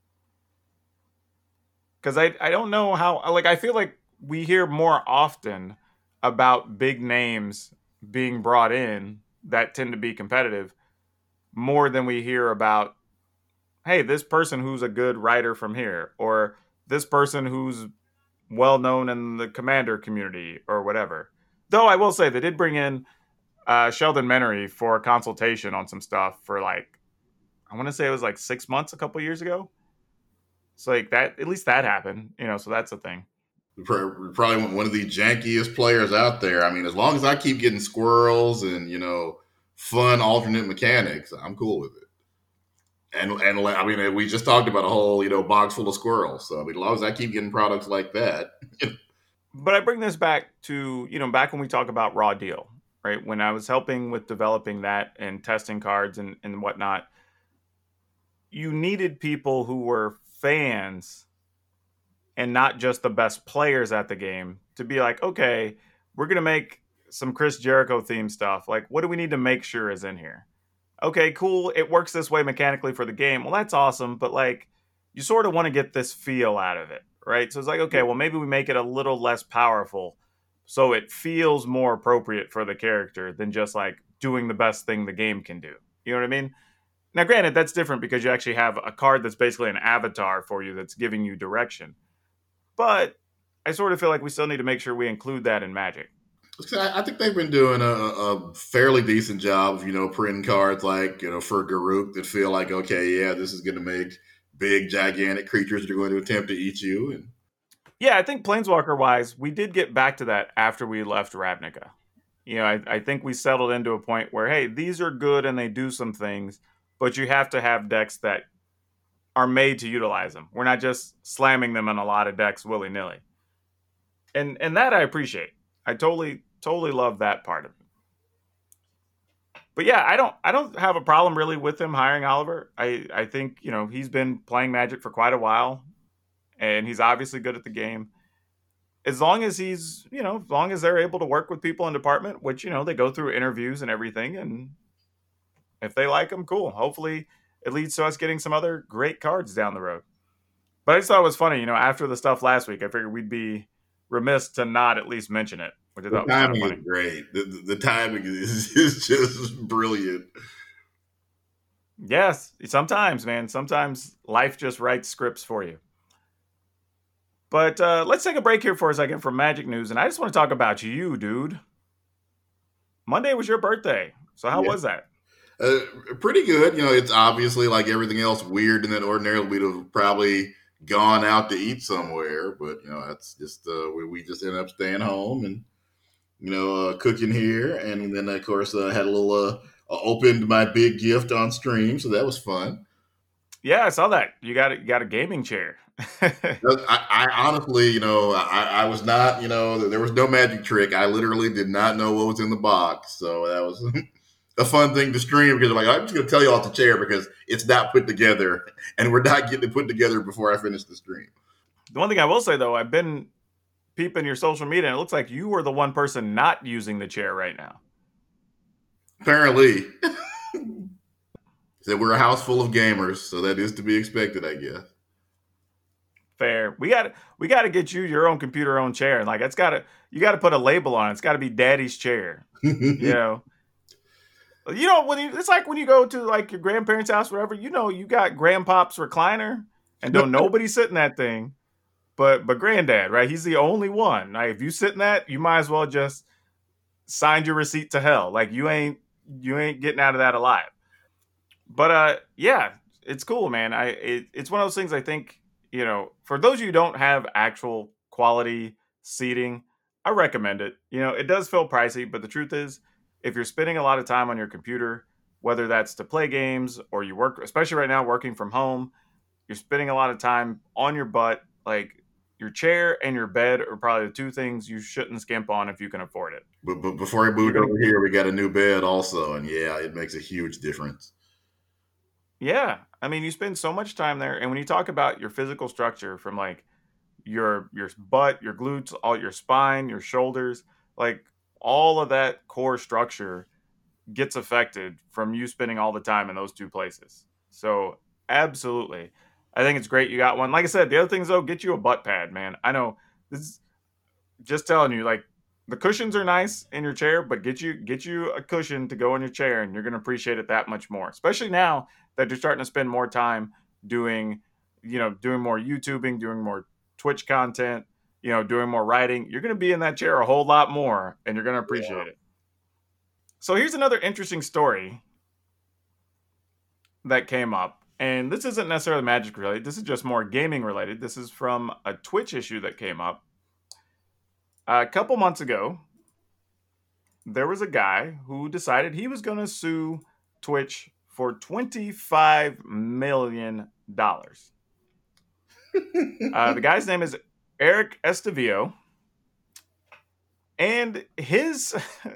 Because I don't know how, like, I feel like we hear more often about big names being brought in that tend to be competitive more than we hear about, hey, this person who's a good writer from here, or this person who's well known in the Commander community or whatever. Though I will say they did bring in Sheldon Menery for a consultation on some stuff for, like, I want to say it was like 6 months a couple years ago. So, like, that, at least that happened, so that's a thing. Probably one of the jankiest players out there. I mean, as long as I keep getting squirrels and, fun alternate mechanics, I'm cool with it. And I mean, we just talked about a whole, box full of squirrels. So, I mean, as long as I keep getting products like that. But I bring this back to, back when we talk about Raw Deal, right? When I was helping with developing that and testing cards and whatnot, you needed people who were fans and not just the best players at the game to be like, okay, we're going to make some Chris Jericho themed stuff. Like, what do we need to make sure is in here? Okay, cool. It works this way mechanically for the game. Well, that's awesome. But like, you sort of want to get this feel out of it, right? So it's like, okay, well, maybe we make it a little less powerful so it feels more appropriate for the character than just like doing the best thing the game can do. You know what I mean? Now, granted, that's different because you actually have a card that's basically an avatar for you that's giving you direction. But I sort of feel like we still need to make sure we include that in Magic. I think they've been doing a fairly decent job of, printing cards like, for Garruk that feel like, okay, yeah, this is going to make big, gigantic creatures that are going to attempt to eat you. And yeah, I think Planeswalker-wise, we did get back to that after we left Ravnica. I think we settled into a point where, hey, these are good and they do some things, but you have to have decks that are made to utilize them. We're not just slamming them in a lot of decks willy-nilly. And that I appreciate. I totally love that part of it. But yeah, I don't have a problem really with him hiring Oliver. I think, he's been playing Magic for quite a while and he's obviously good at the game. As long as as long as they're able to work with people in department, which, they go through interviews and everything. And if they like him, cool. Hopefully it leads to us getting some other great cards down the road. But I just thought it was funny, after the stuff last week, I figured we'd be remiss to not at least mention it. Which I thought was kind of funny. Is great. The timing is just brilliant. Yes, sometimes, man. Sometimes life just writes scripts for you. But let's take a break here for a second from Magic news, and I just want to talk about you, dude. Monday was your birthday, so how was that? Pretty good. It's obviously like everything else weird, and then ordinarily we'd have probably gone out to eat somewhere, but that's just we just ended up staying home and cooking here, and then of course had a little opened my big gift on stream, so that was fun. Yeah, I saw that. You got a gaming chair. I honestly, I was not, there was no magic trick. I literally did not know what was in the box, so that was a fun thing to stream because I'm just going to tell you off the chair because it's not put together, and we're not getting it put together before I finish the stream. The one thing I will say though, I've been peeping your social media, and it looks like you are the one person not using the chair right now. Apparently. So we're a house full of gamers, so that is to be expected, I guess. Fair. We got to get you your own computer, own chair, and like you got to put a label on it. It's got to be Daddy's chair. When it's like when you go to like your grandparents' house, whatever. You got Grandpop's recliner, and don't nobody sit in that thing, but Granddad, right? He's the only one. Like, if you sit in that, you might as well just sign your receipt to hell. Like you ain't getting out of that alive. But yeah, it's cool, man. It's one of those things. I think for those of you who don't have actual quality seating, I recommend it. It does feel pricey, but the truth is, if you're spending a lot of time on your computer, whether that's to play games or you work, especially right now working from home, you're spending a lot of time on your butt. Like, your chair and your bed are probably the two things you shouldn't skimp on if you can afford it. But before I moved over here, we got a new bed also, and yeah, it makes a huge difference. Yeah, I mean, you spend so much time there, and when you talk about your physical structure, from like your butt, your glutes, all your spine, your shoulders, like all of that core structure gets affected from you spending all the time in those two places. So absolutely, I think it's great you got one. Like I said, the other things though, get you a butt pad, man. I know this is just telling you, like, the cushions are nice in your chair, but get you a cushion to go in your chair, and you're going to appreciate it that much more, especially now that you're starting to spend more time doing more YouTubing, doing more Twitch content, doing more writing. You're going to be in that chair a whole lot more, and you're going to appreciate it. So here's another interesting story that came up, and this isn't necessarily Magic related. This is just more gaming related. This is from a Twitch issue that came up. A couple months ago, there was a guy who decided he was going to sue Twitch for $25 million. The guy's name is Eric Estevillo. And his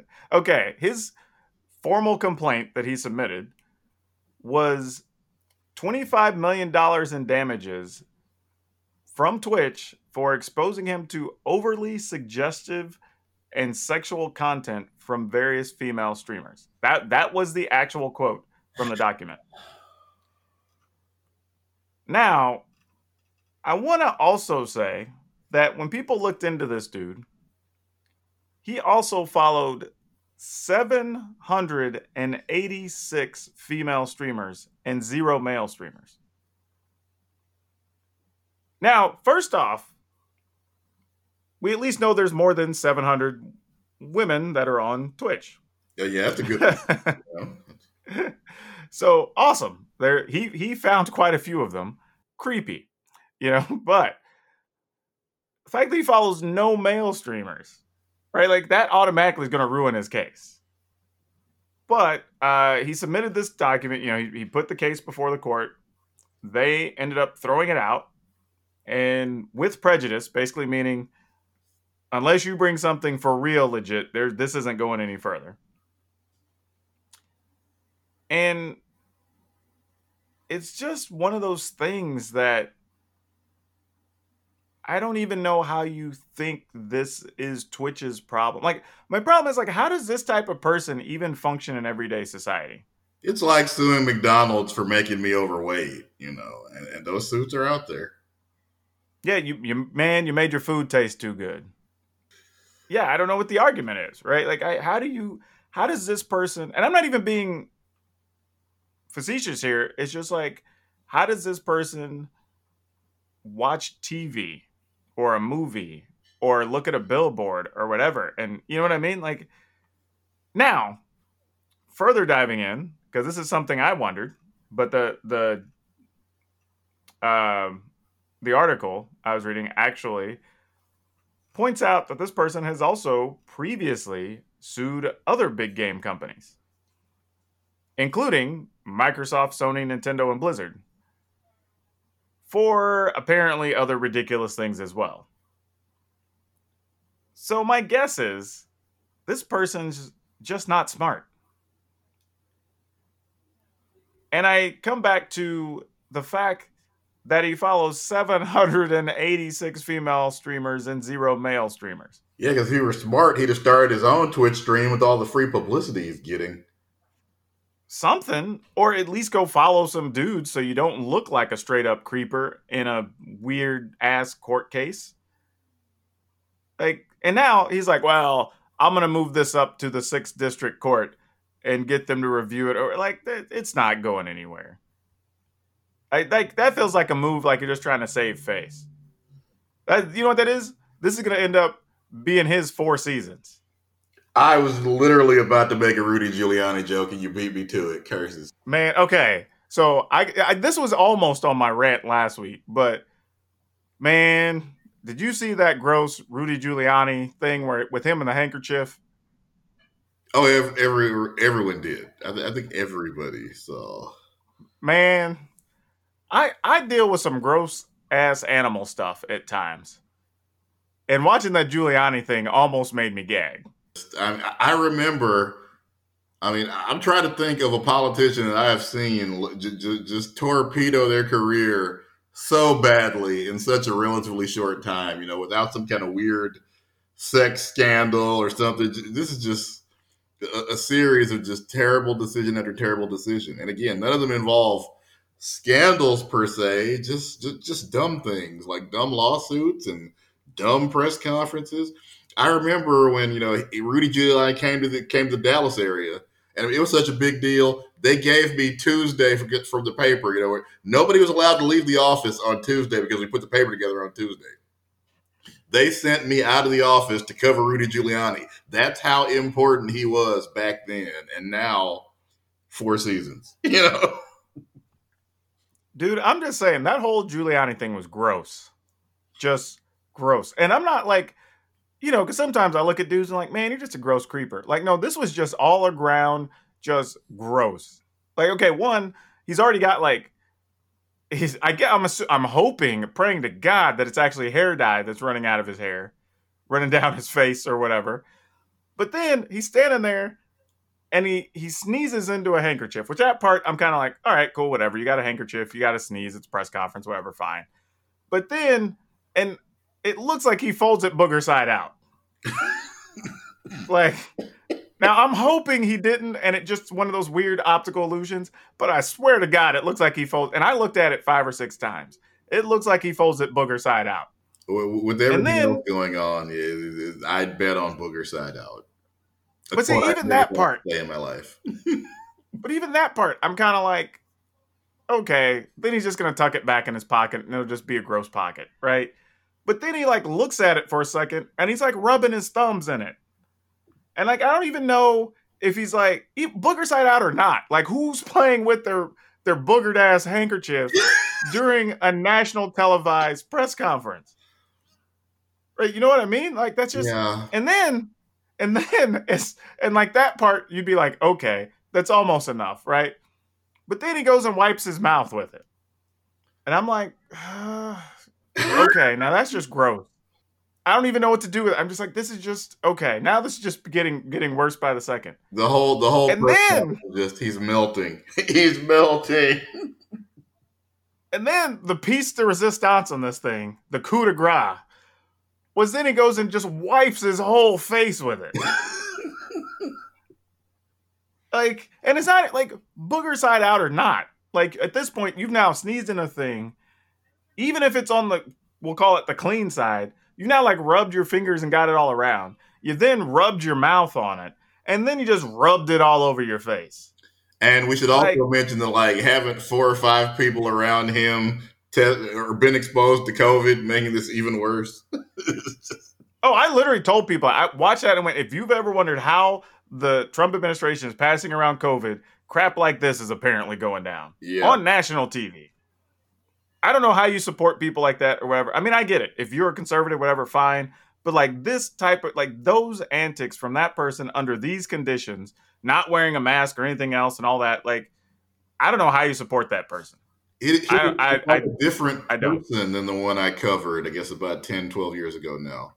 formal complaint that he submitted was $25 million in damages from Twitch for exposing him to overly suggestive and sexual content from various female streamers. That was the actual quote from the document. Now, I want to also say that when people looked into this dude, he also followed 786 female streamers and 0 male streamers. Now, first off, we at least know there's more than 700 women that are on Twitch. Yeah, that's a good one. So awesome. He found quite a few of them. Creepy, but the fact that he follows no male streamers, right? Like that automatically is going to ruin his case. But he submitted this document. He put the case before the court. They ended up throwing it out, and with prejudice, basically meaning unless you bring something for real legit, this isn't going any further. And it's just one of those things that I don't even know how you think this is Twitch's problem. Like, my problem is, like, how does this type of person even function in everyday society? It's like suing McDonald's for making me overweight, and those suits are out there. Yeah, you made your food taste too good. Yeah, I don't know what the argument is, right? Like, how does this person, and I'm not even being facetious here, it's just like, how does this person watch TV or a movie or look at a billboard or whatever? And you know what I mean? Like, now, further diving in, because this is something I wondered, but the article I was reading actually points out that this person has also previously sued other big game companies, including Microsoft, Sony, Nintendo, and Blizzard, for apparently other ridiculous things as well. So my guess is this person's just not smart. And I come back to the fact that he follows 786 female streamers and 0 male streamers. Yeah, because if he were smart, he'd have started his own Twitch stream with all the free publicity he's getting. Something, or at least go follow some dudes so you don't look like a straight up creeper in a weird ass court case. Like, and now he's like, well, I'm going to move this up to the 6th district court and get them to review it. Or like, it's not going anywhere. That feels like a move like you're just trying to save face. You know what that is? This is going to end up being his 4 seasons. I was literally about to make a Rudy Giuliani joke and you beat me to it. Curses. Man, okay. So I this was almost on my rant last week, but man, did you see that gross Rudy Giuliani thing where with him and the handkerchief? Oh, everyone did. I think everybody saw. Man, I deal with some gross ass animal stuff at times. And watching that Giuliani thing almost made me gag. I remember, I'm trying to think of a politician that I have seen just torpedo their career so badly in such a relatively short time, without some kind of weird sex scandal or something. This is just a series of just terrible decision after terrible decision. And again, none of them involve scandals per se, just dumb things like dumb lawsuits and dumb press conferences. I remember when, Rudy Giuliani came to the Dallas area, and it was such a big deal. They gave me Tuesday from the paper, where nobody was allowed to leave the office on Tuesday because we put the paper together on Tuesday. They sent me out of the office to cover Rudy Giuliani. That's how important he was back then. And now 4 seasons, Dude, I'm just saying that whole Giuliani thing was gross. Just gross. And I'm not like, because sometimes I look at dudes and I'm like, man, you're just a gross creeper. Like, no, this was just all around just gross. Like, okay, one, he's already got like, I'm hoping, praying to God that it's actually hair dye that's running out of his hair, running down his face or whatever. But then he's standing there and he sneezes into a handkerchief, which that part I'm kind of like, all right, cool, whatever. You got a handkerchief, you got to sneeze, it's a press conference, whatever, fine. But then, and it looks like he folds it booger side out. Like, now I'm hoping he didn't, and it just one of those weird optical illusions. But I swear to God, it looks like he folds. And I looked at it 5 or 6 times. It looks like he folds it booger side out. With everything else going on, I'd bet on booger side out. But see, even that part in my life. But even that part, I'm kind of like, okay, then he's just going to tuck it back in his pocket and it'll just be a gross pocket, right? But then he like looks at it for a second and he's like rubbing his thumbs in it. And like, I don't even know if he's like booger side out or not. Like, who's playing with their boogered ass handkerchief during a national televised press conference? Right? You know what I mean? Like, that's just, yeah. And then like that part, you'd be like, okay, that's almost enough, right? But then he goes and wipes his mouth with it. And I'm like, okay, now that's just gross. I don't even know what to do with it. I'm just like, this is just okay. Now this is just getting worse by the second. The whole and then just he's melting. He's melting. And then the piece de resistance on this thing, the coup de grace, was then he goes and just wipes his whole face with it. Like, and it's not like booger side out or not. Like, at this point, you've now sneezed in a thing. Even if it's on we'll call it the clean side, you've now like rubbed your fingers and got it all around. You then rubbed your mouth on it, and then you just rubbed it all over your face. And we should also mention that like having 4 or 5 people around him or been exposed to COVID, making this even worse. Oh, I literally told people, I watched that and went, if you've ever wondered how the Trump administration is passing around COVID, crap like this is apparently going down on national TV. I don't know how you support people like that or whatever. I mean, I get it. If you're a conservative, whatever, fine. But like this type of, like those antics from that person under these conditions, not wearing a mask or anything else and all that, like, I don't know how you support that person. It's a different person than the one I covered, I guess, about 10, 12 years ago now.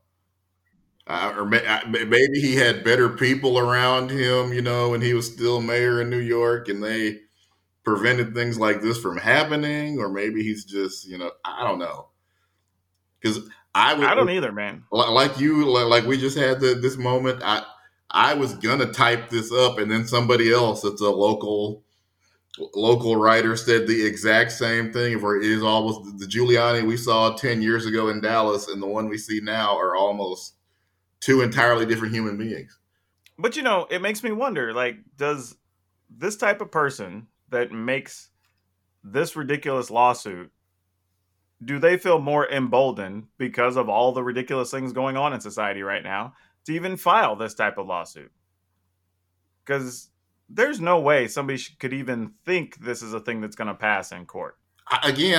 Or maybe he had better people around him, you know, when he was still mayor in New York and they prevented things like this from happening. Or maybe he's just, you know, I don't know. Because I don't either, man. Like you, like we just had this moment. I was going to type this up and then somebody else that's a local writer said the exact same thing, where it is almost the Giuliani we saw 10 years ago in Dallas and the one we see now are almost 2 entirely different human beings. But, you know, it makes me wonder, like, does this type of person that makes this ridiculous lawsuit, do they feel more emboldened because of all the ridiculous things going on in society right now to even file this type of lawsuit? Because there's no way somebody could even think this is a thing that's going to pass in court. Again,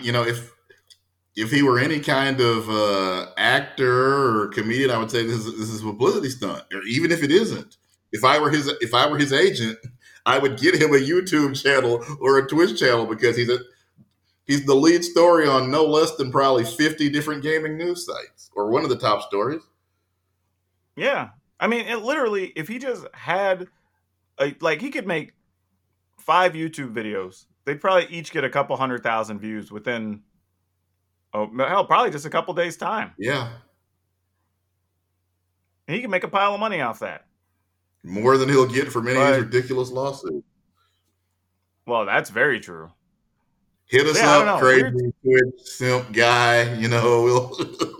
if he were any kind of actor or comedian, I would say this is a publicity stunt. Or even if it isn't, if I were his agent, I would get him a YouTube channel or a Twitch channel because he's the lead story on no less than probably 50 different gaming news sites, or one of the top stories. Yeah, I mean, it literally, if he just had he could make 5 YouTube videos. They'd probably each get a couple 100,000 views within, probably just a couple days' time. Yeah. And he can make a pile of money off that. More than he'll get from any of these ridiculous lawsuits. Well, that's very true. Hit us up, crazy Twitch simp guy. You know,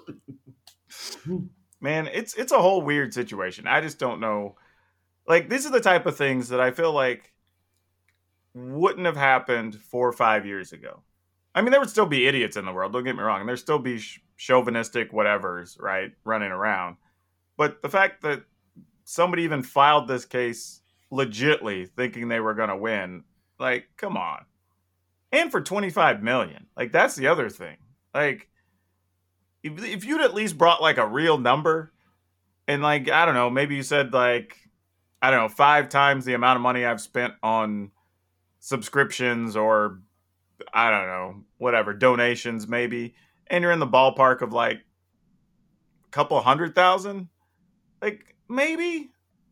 Man, it's a whole weird situation. I just don't know. Like, these are the type of things that I feel like wouldn't have happened 4 or 5 years ago. I mean, there would still be idiots in the world, don't get me wrong. And there'd still be chauvinistic whatevers, right, running around. But the fact that somebody even filed this case legitly thinking they were going to win, like, come on. And for $25 million. Like, that's the other thing. Like, if you'd at least brought, like, a real number and, like, I don't know, maybe you said, like, I don't know, 5 times the amount of money I've spent on subscriptions or, I don't know, whatever, donations maybe, and you're in the ballpark of like a couple 100,000, like maybe.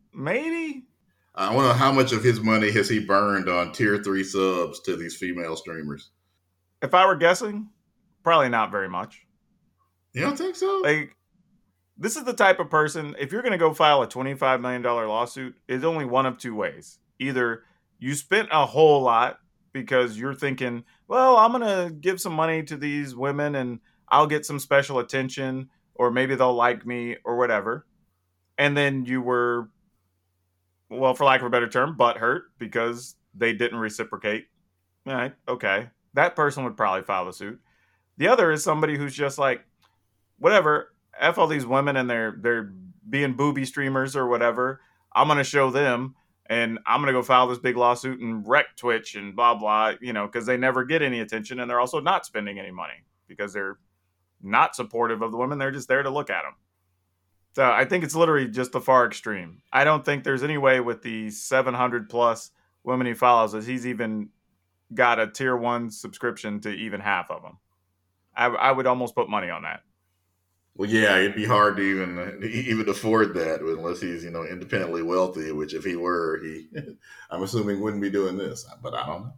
I wonder how much of his money has he burned on tier 3 subs to these female streamers. If I were guessing, probably not very much. You don't think so? Like, this is the type of person, if you're going to go file a $25 million lawsuit, it's only one of two ways. Either you spent a whole lot because you're thinking, well, I'm going to give some money to these women and I'll get some special attention, or maybe they'll like me or whatever. And then you were, well, for lack of a better term, butthurt because they didn't reciprocate. All right, okay. That person would probably file a suit. The other is somebody who's just like, whatever, F all these women and they're being booby streamers or whatever. I'm gonna show them and I'm gonna go file this big lawsuit and wreck Twitch and blah blah, because they never get any attention and they're also not spending any money because they're not supportive of the women. They're just there to look at them. So I think it's literally just the far extreme. I don't think there's any way with the 700 plus women he follows that he's even got a tier 1 subscription to even half of them. I would almost put money on that. Well, yeah, it'd be hard to even afford that unless he's independently wealthy. Which, if he were, I'm assuming wouldn't be doing this. But I don't know.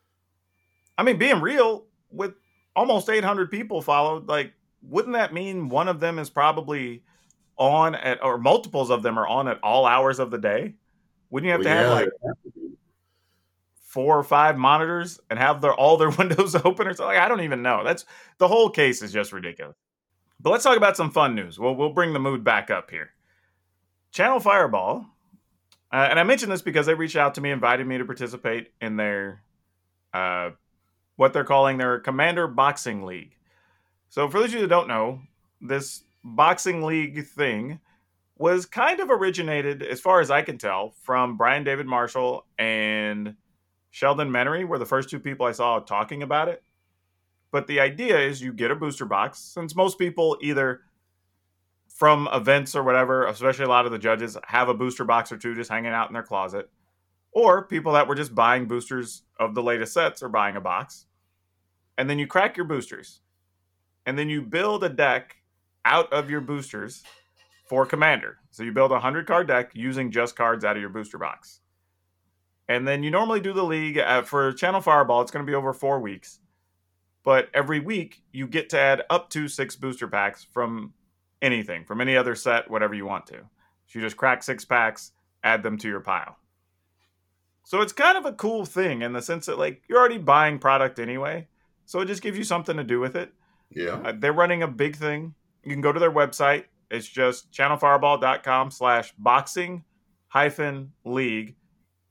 I mean, being real, with almost 800 people followed, like, wouldn't that mean one of them is probably on at, or multiples of them are on at all hours of the day? Wouldn't you have to have like 4 or 5 monitors and have all their windows open or something? I don't even know. That's the whole case is just ridiculous. But let's talk about some fun news. We'll bring the mood back up here. Channel Fireball, and I mentioned this because they reached out to me, invited me to participate in their what they're calling their Commander Boxing League. So for those of you that don't know, this boxing league thing was kind of originated, as far as I can tell, from Brian David Marshall and Sheldon Menery were the first 2 people I saw talking about it. But the idea is you get a booster box, since most people either from events or whatever, especially a lot of the judges, have a booster box or 2 just hanging out in their closet. Or people that were just buying boosters of the latest sets are buying a box. And then you crack your boosters. And then you build a deck out of your boosters for Commander. So you build a 100-card deck using just cards out of your booster box. And then you normally do the league. For Channel Fireball, it's going to be over 4 weeks. But every week, you get to add up to 6 booster packs from anything, from any other set, whatever you want to. So you just crack 6 packs, add them to your pile. So it's kind of a cool thing in the sense that, like, you're already buying product anyway. So it just gives you something to do with it. Yeah. They're running a big thing. You can go to their website. It's just channelfireball.com/boxing-league/.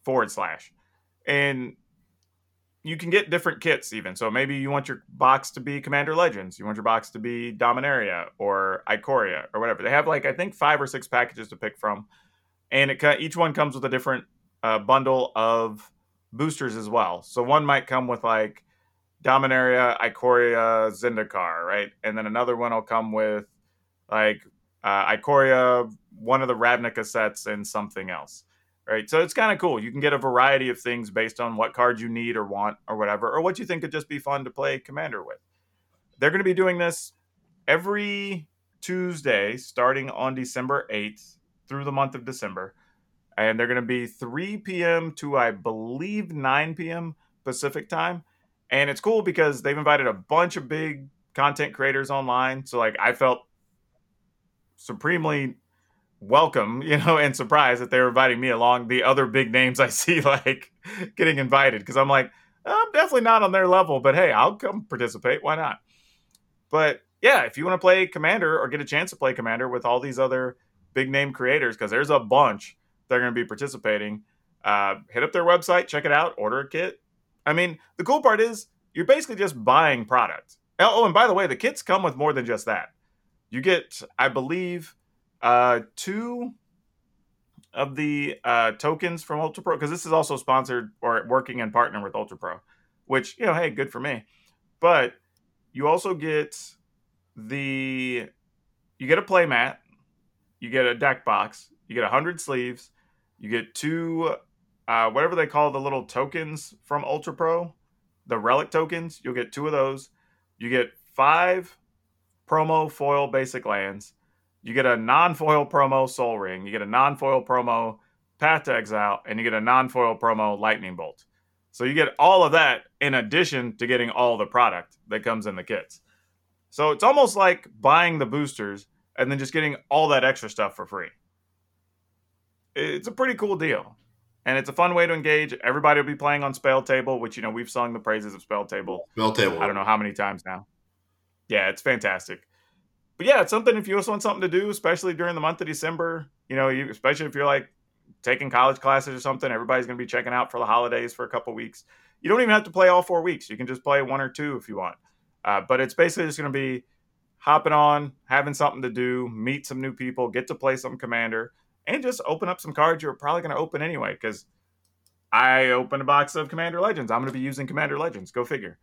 And you can get different kits even. So maybe you want your box to be Commander Legends. You want your box to be Dominaria or Ikoria or whatever. They have like, I think 5 or 6 packages to pick from. And each one comes with a different bundle of boosters as well. So one might come with like Dominaria, Ikoria, Zendikar, right? And then another one will come with like Ikoria, one of the Ravnica sets, and something else. Right, so it's kind of cool. You can get a variety of things based on what cards you need or want or whatever, or what you think could just be fun to play Commander with. They're going to be doing this every Tuesday starting on December 8th through the month of December. And they're going to be 3 p.m. to, I believe, 9 p.m. Pacific time. And it's cool because they've invited a bunch of big content creators online. So, like, I felt supremely welcome, and surprised that they were inviting me along the other big names I see like getting invited, because I'm like, I'm definitely not on their level, but hey, I'll come participate. Why not? But yeah, if you want to play Commander or get a chance to play Commander with all these other big name creators, because there's a bunch that are going to be participating, hit up their website, check it out, order a kit. I mean, the cool part is you're basically just buying product. Oh, and by the way, the kits come with more than just that. You get, I believe, 2 of the tokens from Ultra Pro, because this is also sponsored or working and partner with Ultra Pro, which, hey, good for me. But you also get you get a play mat, you get a deck box, you get 100 sleeves, you get 2 whatever they call the little tokens from Ultra Pro, the relic tokens. You'll get 2 of those. You get 5 promo foil basic lands. You get a non-foil promo Sol Ring. You get a non-foil promo Path to Exile. And you get a non-foil promo Lightning Bolt. So you get all of that in addition to getting all the product that comes in the kits. So it's almost like buying the boosters and then just getting all that extra stuff for free. It's a pretty cool deal. And it's a fun way to engage. Everybody will be playing on Spell Table, which, we've sung the praises of Spell Table. Spell Table. I don't know how many times now. Yeah, it's fantastic. But yeah, it's something if you just want something to do, especially during the month of December, especially if you're like taking college classes or something, everybody's going to be checking out for the holidays for a couple weeks. You don't even have to play all 4 weeks. You can just play 1 or 2 if you want. But it's basically just going to be hopping on, having something to do, meet some new people, get to play some Commander, and just open up some cards you're probably going to open anyway, because I opened a box of Commander Legends. I'm going to be using Commander Legends. Go figure.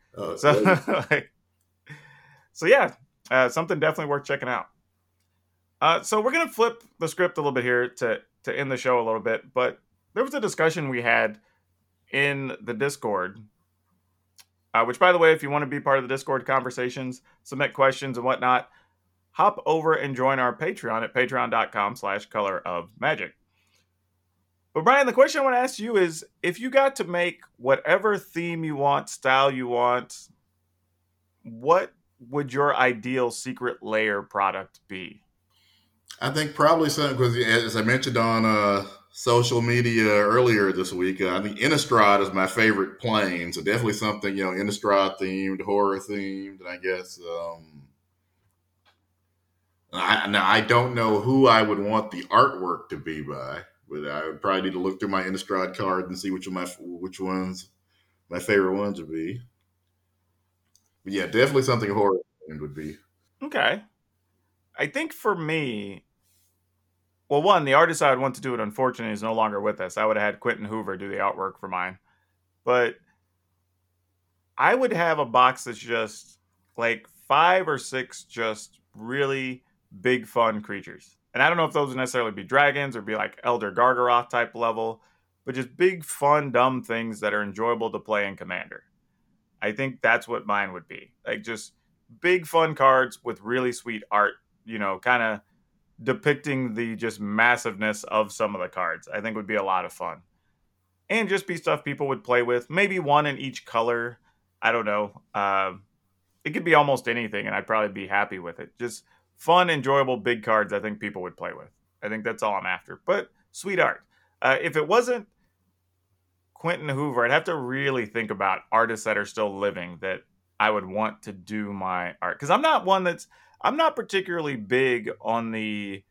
So yeah, something definitely worth checking out. So we're going to flip the script a little bit here to end the show a little bit, but there was a discussion we had in the Discord, which, by the way, if you want to be part of the Discord conversations, submit questions and whatnot, hop over and join our Patreon at patreon.com/colorofmagic. But Brian, the question I want to ask you is, if you got to make whatever theme you want, style you want, what would your ideal secret lair product be? I think probably something, because as I mentioned on social media earlier this week, I think Innistrad is my favorite plane. So definitely something, Innistrad themed, horror themed, and I guess I don't know who I would want the artwork to be by, but I would probably need to look through my Innistrad card and see which ones my favorite ones would be. But yeah, definitely something horror themed would be. Okay. I think for me, well, one, the artist I would want to do it, unfortunately, is no longer with us. I would have had Quentin Hoover do the artwork for mine. But I would have a box that's just like 5 or 6 just really big, fun creatures. And I don't know if those would necessarily be dragons or be like Elder Gargaroth type level, but just big, fun, dumb things that are enjoyable to play in Commander. I think that's what mine would be. Like just big, fun cards with really sweet art, kind of depicting the just massiveness of some of the cards. I think would be a lot of fun. And just be stuff people would play with. Maybe one in each color. I don't know. It could be almost anything, and I'd probably be happy with it. Just fun, enjoyable, big cards I think people would play with. I think that's all I'm after. But sweet art. If it wasn't Quentin Hoover, I'd have to really think about artists that are still living that I would want to do my art. Because I'm not particularly big on the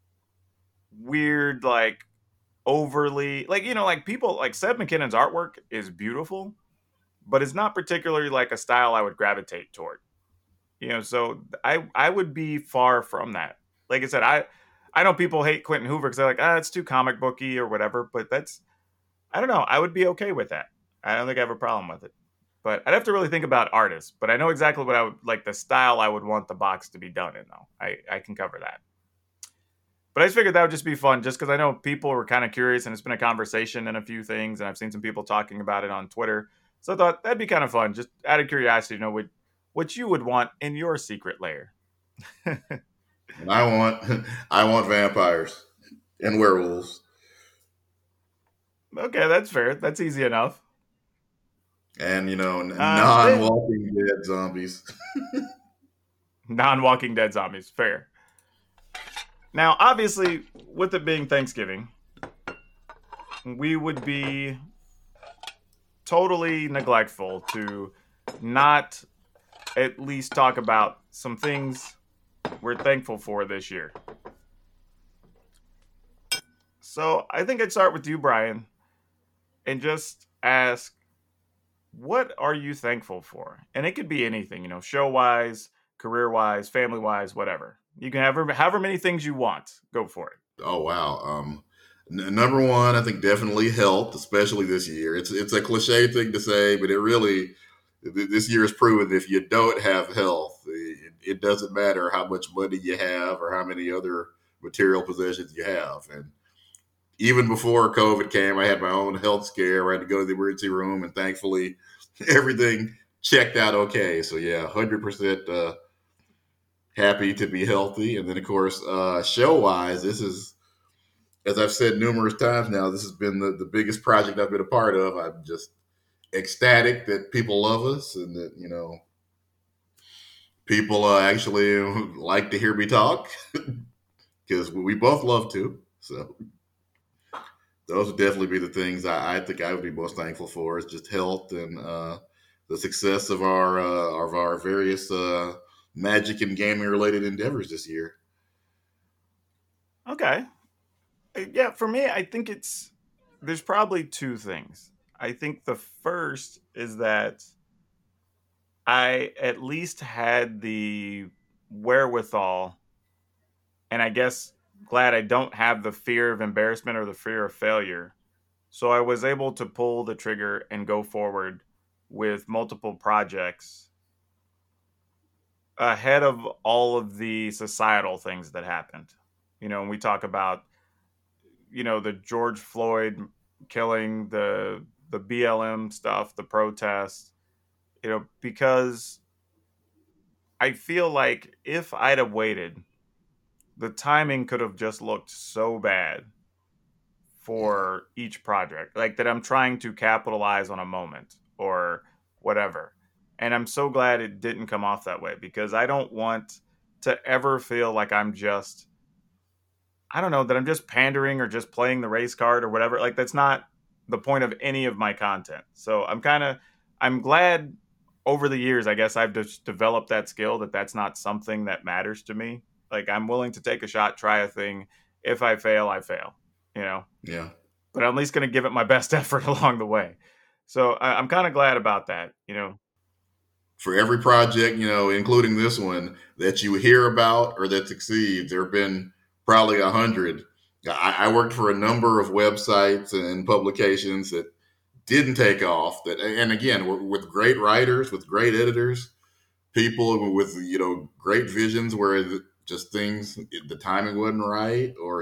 weird, like, overly, like, like people, like Seb McKinnon's artwork is beautiful, but it's not particularly like a style I would gravitate toward. So I would be far from that. Like I said, I know people hate Quentin Hoover because they're like, it's too comic booky or whatever, but I don't know. I would be okay with that. I don't think I have a problem with it. But I'd have to really think about artists. But I know exactly what I would like, the style I would want the box to be done in, though. I can cover that. But I just figured that would just be fun, just because I know people were kind of curious, and it's been a conversation in a few things, and I've seen some people talking about it on Twitter. So I thought that'd be kind of fun, just out of curiosity, what you would want in your secret lair. I want vampires and werewolves. Okay, that's fair. That's easy enough. And, non-Walking Dead zombies. Non-Walking Dead zombies. Fair. Now, obviously, with it being Thanksgiving, we would be totally neglectful to not at least talk about some things we're thankful for this year. So I think I'd start with you, Brian, and just ask, what are you thankful for? And it could be anything, show-wise, career-wise, family-wise, whatever. You can have however many things you want. Go for it. Oh, wow. Number one, I think definitely health, especially this year. It's a cliche thing to say, but this year has proven that if you don't have health, it doesn't matter how much money you have or how many other material possessions you have. And even before COVID came, I had my own health scare. I had to go to the emergency room, and thankfully everything checked out okay. So yeah, 100% happy to be healthy. And then of course, show-wise, this is, as I've said numerous times now, this has been the biggest project I've been a part of. I'm just ecstatic that people love us and that, People actually like to hear me talk because we both love to. So those would definitely be the things I think I would be most thankful for is just health and the success of our various magic and gaming related endeavors this year. Okay. Yeah, for me, I think there's probably two things. I think the first is that I at least had the wherewithal, and I guess glad I don't have the fear of embarrassment or the fear of failure. So I was able to pull the trigger and go forward with multiple projects ahead of all of the societal things that happened. When we talk about, the George Floyd killing, the BLM stuff, the protests, because I feel like if I'd have waited, the timing could have just looked so bad Yeah, for each project. Like that I'm trying to capitalize on a moment or whatever. And I'm so glad it didn't come off that way because I don't want to ever feel like I don't know, that I'm just pandering or just playing the race card or whatever. Like that's not the point of any of my content. So I'm glad over the years, I guess I've just developed that skill that that's not something that matters to me. Like I'm willing to take a shot, try a thing. If I fail, I fail, you know, yeah. but I'm at least going to give it my best effort along the way. So I'm kind of glad about that. For every project, including this one that you hear about or that succeeds, there have been probably 100. I worked for a number of websites and publications that didn't take off. That, and again, with great writers, with great editors, people with great visions, where just things the timing wasn't right, or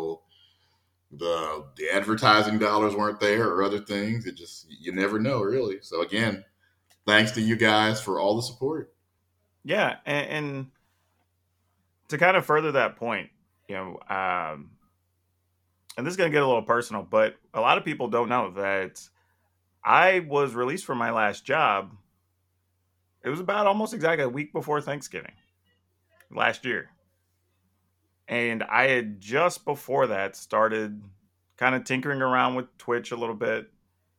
the advertising dollars weren't there, or other things. It just you never know, really. So again, thanks to you guys for all the support. Yeah. And to kind of further that point, and this is going to get a little personal, but a lot of people don't know that I was released from my last job. It was about almost exactly a week before Thanksgiving last year. And I had just before that started kind of tinkering around with Twitch a little bit.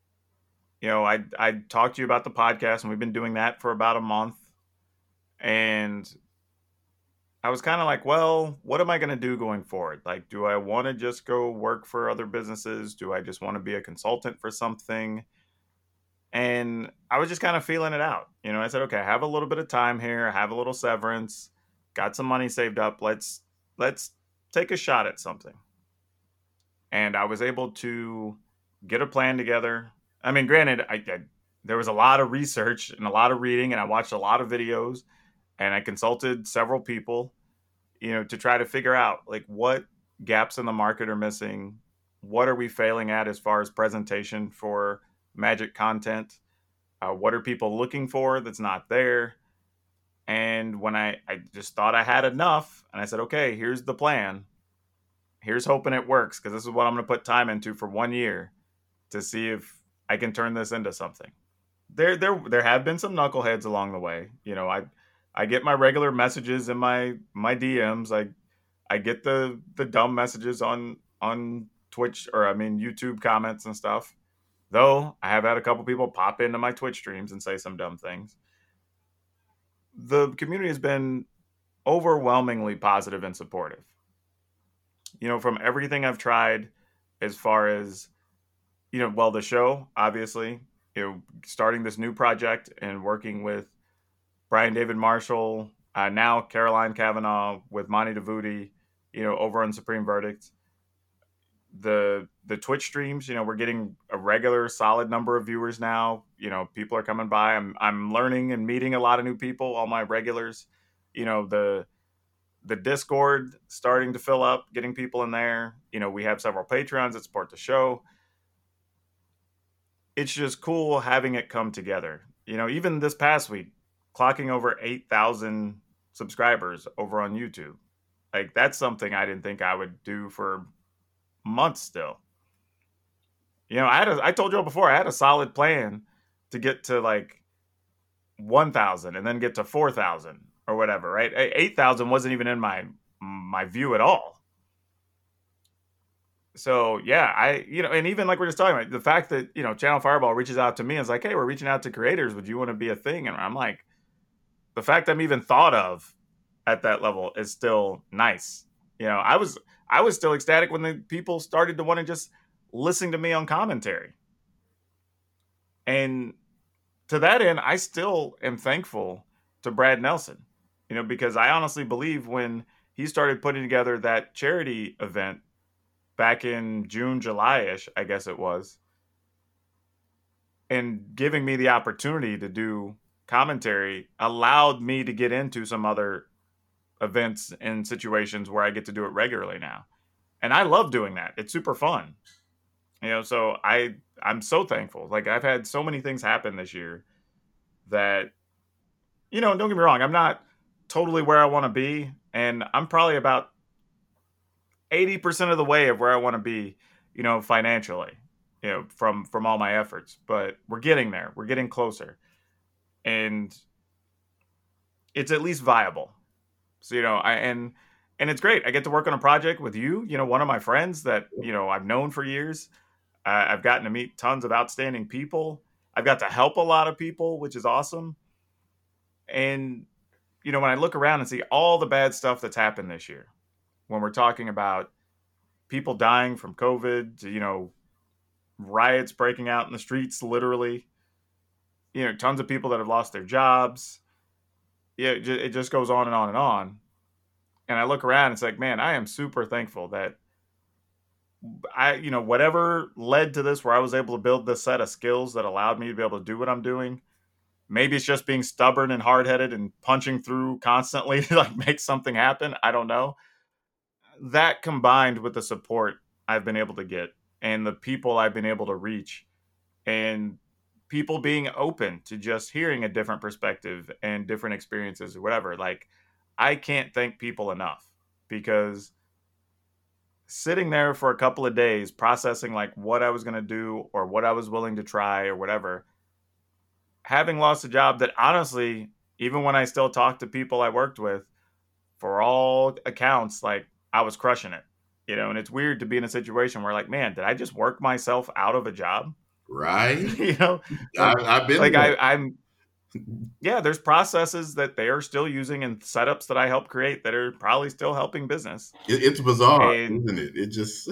I talked to you about the podcast, and we've been doing that for about a month. And I was kind of like, well, what am I going to do going forward? Like, do I want to just go work for other businesses? Do I just want to be a consultant for something? And I was just kind of feeling it out. I said, okay, I have a little bit of time here. I have a little severance, got some money saved up. Let's take a shot at something. And I was able to get a plan together. I mean, granted, there was a lot of research and a lot of reading, and I watched a lot of videos, and I consulted several people, to try to figure out like what gaps in the market are missing, what are we failing at as far as presentation for Magic content, what are people looking for that's not there. And when I just thought I had enough, and I said, okay, here's the plan. Here's hoping it works because this is what I'm going to put time into for 1 year to see if I can turn this into something. There have been some knuckleheads along the way. I get my regular messages in my DMs. I get the dumb messages on Twitch, or I mean YouTube comments and stuff. Though I have had a couple people pop into my Twitch streams and say some dumb things. The community has been overwhelmingly positive and supportive. From everything I've tried, as far as well, the show, obviously, starting this new project and working with Brian David Marshall, now Caroline Kavanaugh with Monty DeVuti, over on Supreme Verdict. The Twitch streams, we're getting a regular solid number of viewers now. People are coming by. I'm learning and meeting a lot of new people, all my regulars. The Discord starting to fill up, getting people in there. We have several Patreons that support the show. It's just cool having it come together. Even this past week, clocking over 8,000 subscribers over on YouTube. Like that's something I didn't think I would do for months still. I told you before, I had a solid plan to get to like 1,000 and then get to 4,000 or whatever, right? 8,000 wasn't even in my view at all. So yeah, and even like we're just talking about the fact that, Channel Fireball reaches out to me and is like, hey, we're reaching out to creators. Would you want to be a thing? And I'm like, the fact I'm even thought of at that level is still nice. I was still ecstatic when the people started to want to just listen to me on commentary. And to that end, I still am thankful to Brad Nelson, because I honestly believe when he started putting together that charity event back in June, July-ish, I guess it was, and giving me the opportunity to do commentary allowed me to get into some other events and situations where I get to do it regularly now. And I love doing that. It's super fun. So I'm so thankful. Like, I've had so many things happen this year that, don't get me wrong, I'm not totally where I want to be. And I'm probably about 80% of the way of where I want to be, financially, from all my efforts. But we're getting there. We're getting closer. And it's at least viable. So, and it's great. I get to work on a project with you, one of my friends that, I've known for years. I've gotten to meet tons of outstanding people. I've got to help a lot of people, which is awesome. And, when I look around and see all the bad stuff that's happened this year, when we're talking about people dying from COVID to, riots breaking out in the streets, literally, tons of people that have lost their jobs. Yeah, it just goes on and on and on. And I look around and it's like, man, I am super thankful that whatever led to this, where I was able to build this set of skills that allowed me to be able to do what I'm doing. Maybe it's just being stubborn and hard-headed and punching through constantly to make something happen. I don't know. That combined with the support I've been able to get and the people I've been able to reach and people being open to just hearing a different perspective and different experiences or whatever. I can't thank people enough, because sitting there for a couple of days processing what I was going to do or what I was willing to try or whatever, having lost a job that honestly, even when I still talk to people I worked with, for all accounts, I was crushing it, and it's weird to be in a situation where man, did I just work myself out of a job? Right. I've been I'm there's processes that they are still using and setups that I helped create that are probably still helping business. It's bizarre, isn't it? It just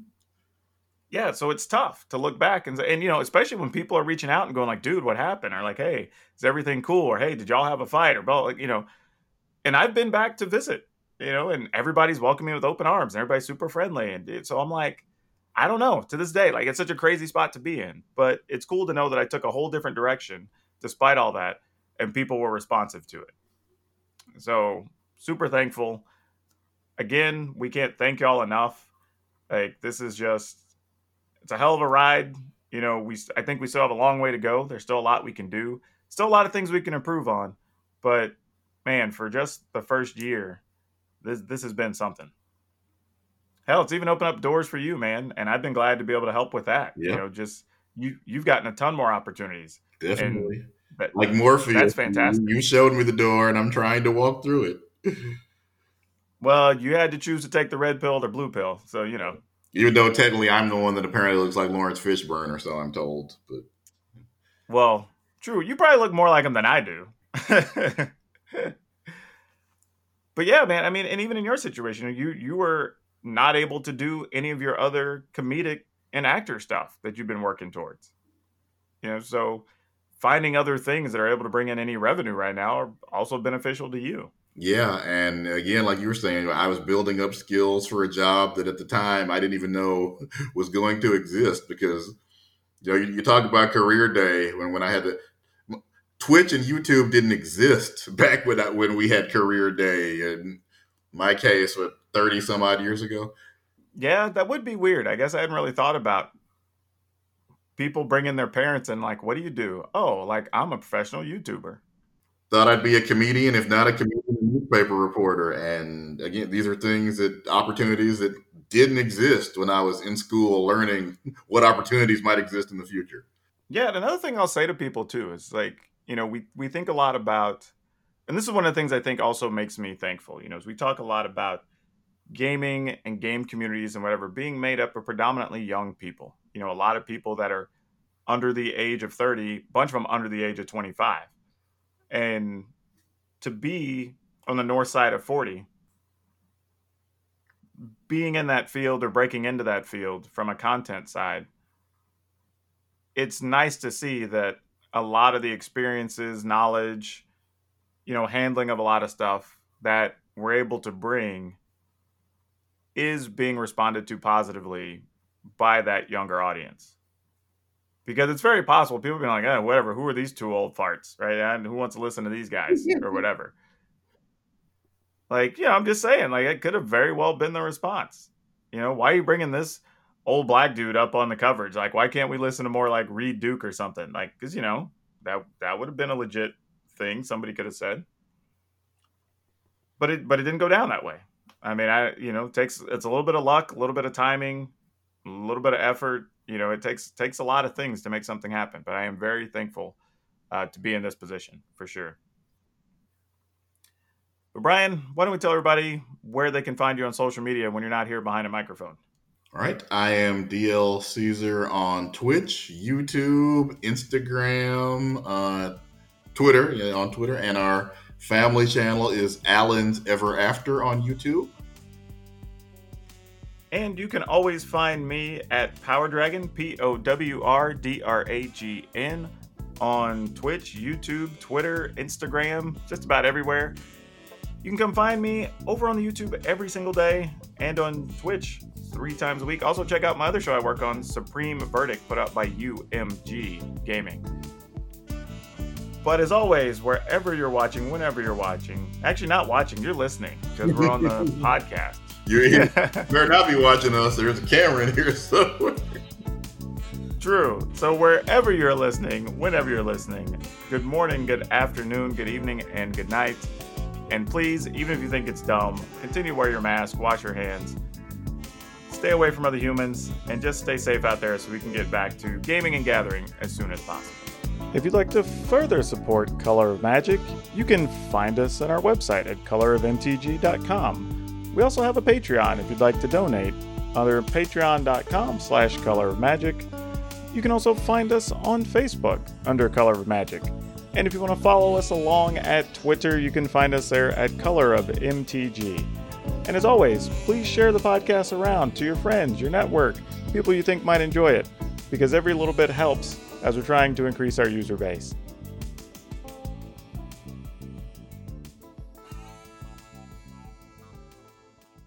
yeah, so it's tough to look back and especially when people are reaching out and going dude, what happened? Or hey, is everything cool? Or hey, did y'all have a fight? Or blah, and I've been back to visit, and everybody's welcoming me with open arms and everybody's super friendly. And so I'm I don't know, to this day, it's such a crazy spot to be in, but it's cool to know that I took a whole different direction despite all that, and people were responsive to it. So super thankful. Again, we can't thank y'all enough. This is just, it's a hell of a ride. I think we still have a long way to go. There's still a lot we can do. Still a lot of things we can improve on. But man, for just the first year, this has been something. Hell, it's even opened up doors for you, man. And I've been glad to be able to help with that. Yeah. You've gotten a ton more opportunities. Definitely. Like Morpheus. That's fantastic. You showed me the door and I'm trying to walk through it. Well, you had to choose to take the red pill or blue pill. So, Even though technically I'm the one that apparently looks like Lawrence Fishburne or so, I'm told. But well, true. You probably look more like him than I do. But yeah, man, I mean, and even in your situation, you were not able to do any of your other comedic and actor stuff that you've been working towards. So finding other things that are able to bring in any revenue right now are also beneficial to you. Yeah, and again, like you were saying, I was building up skills for a job that at the time I didn't even know was going to exist, because you talk about career day when I had to. Twitch and YouTube didn't exist back when we had career day. In my case, 30 some odd years ago. Yeah, that would be weird. I guess I hadn't really thought about people bringing their parents in. What do you do? Oh, I'm a professional YouTuber. Thought I'd be a comedian, if not a comedian, a newspaper reporter. And again, these are opportunities that didn't exist when I was in school learning what opportunities might exist in the future. Yeah, and another thing I'll say to people too is we think a lot about and this is one of the things I think also makes me thankful, as we talk a lot about gaming and game communities and whatever being made up of predominantly young people, a lot of people that are under the age of 30, a bunch of them under the age of 25. And to be on the north side of 40, being in that field or breaking into that field from a content side, it's nice to see that a lot of the experiences, knowledge, handling of a lot of stuff that we're able to bring is being responded to positively by that younger audience. Because it's very possible people being like, whatever, who are these two old farts, right? And who wants to listen to these guys or whatever? Like, I'm just saying, like, it could have very well been the response. Why are you bringing this old black dude up on the coverage? Like, why can't we listen to more like Reed Duke or something? Like, because, that would have been a legit thing somebody could have said. But it didn't go down that way. I mean, it's a little bit of luck, a little bit of timing, a little bit of effort. It takes a lot of things to make something happen. But I am very thankful to be in this position for sure. But Brian, why don't we tell everybody where they can find you on social media when you're not here behind a microphone? All right. I am DL Caesar on Twitch, YouTube, Instagram, Twitter, on Twitter. And our family channel is Alan's Ever After on YouTube. And you can always find me at Power Dragon, POWRDRAGN, on Twitch, YouTube, Twitter, Instagram, just about everywhere. You can come find me over on the YouTube every single day and on Twitch 3 times a week. Also check out my other show I work on, Supreme Verdict, put out by UMG Gaming. But as always, wherever you're watching, whenever you're watching, actually not watching, you're listening because we're on the podcast. You better not be watching us. There's a camera in here. So True. So wherever you're listening, whenever you're listening, good morning, good afternoon, good evening, and good night. And please, even if you think it's dumb, continue to wear your mask, wash your hands, stay away from other humans, and just stay safe out there so we can get back to gaming and gathering as soon as possible. If you'd like to further support Color of Magic, you can find us on our website at colorofmtg.com. We also have a Patreon if you'd like to donate under patreon.com/colorofmagic. You can also find us on Facebook under Color of Magic. And if you want to follow us along at Twitter, you can find us there at Color of MTG. And as always, please share the podcast around to your friends, your network, people you think might enjoy it, because every little bit helps as we're trying to increase our user base.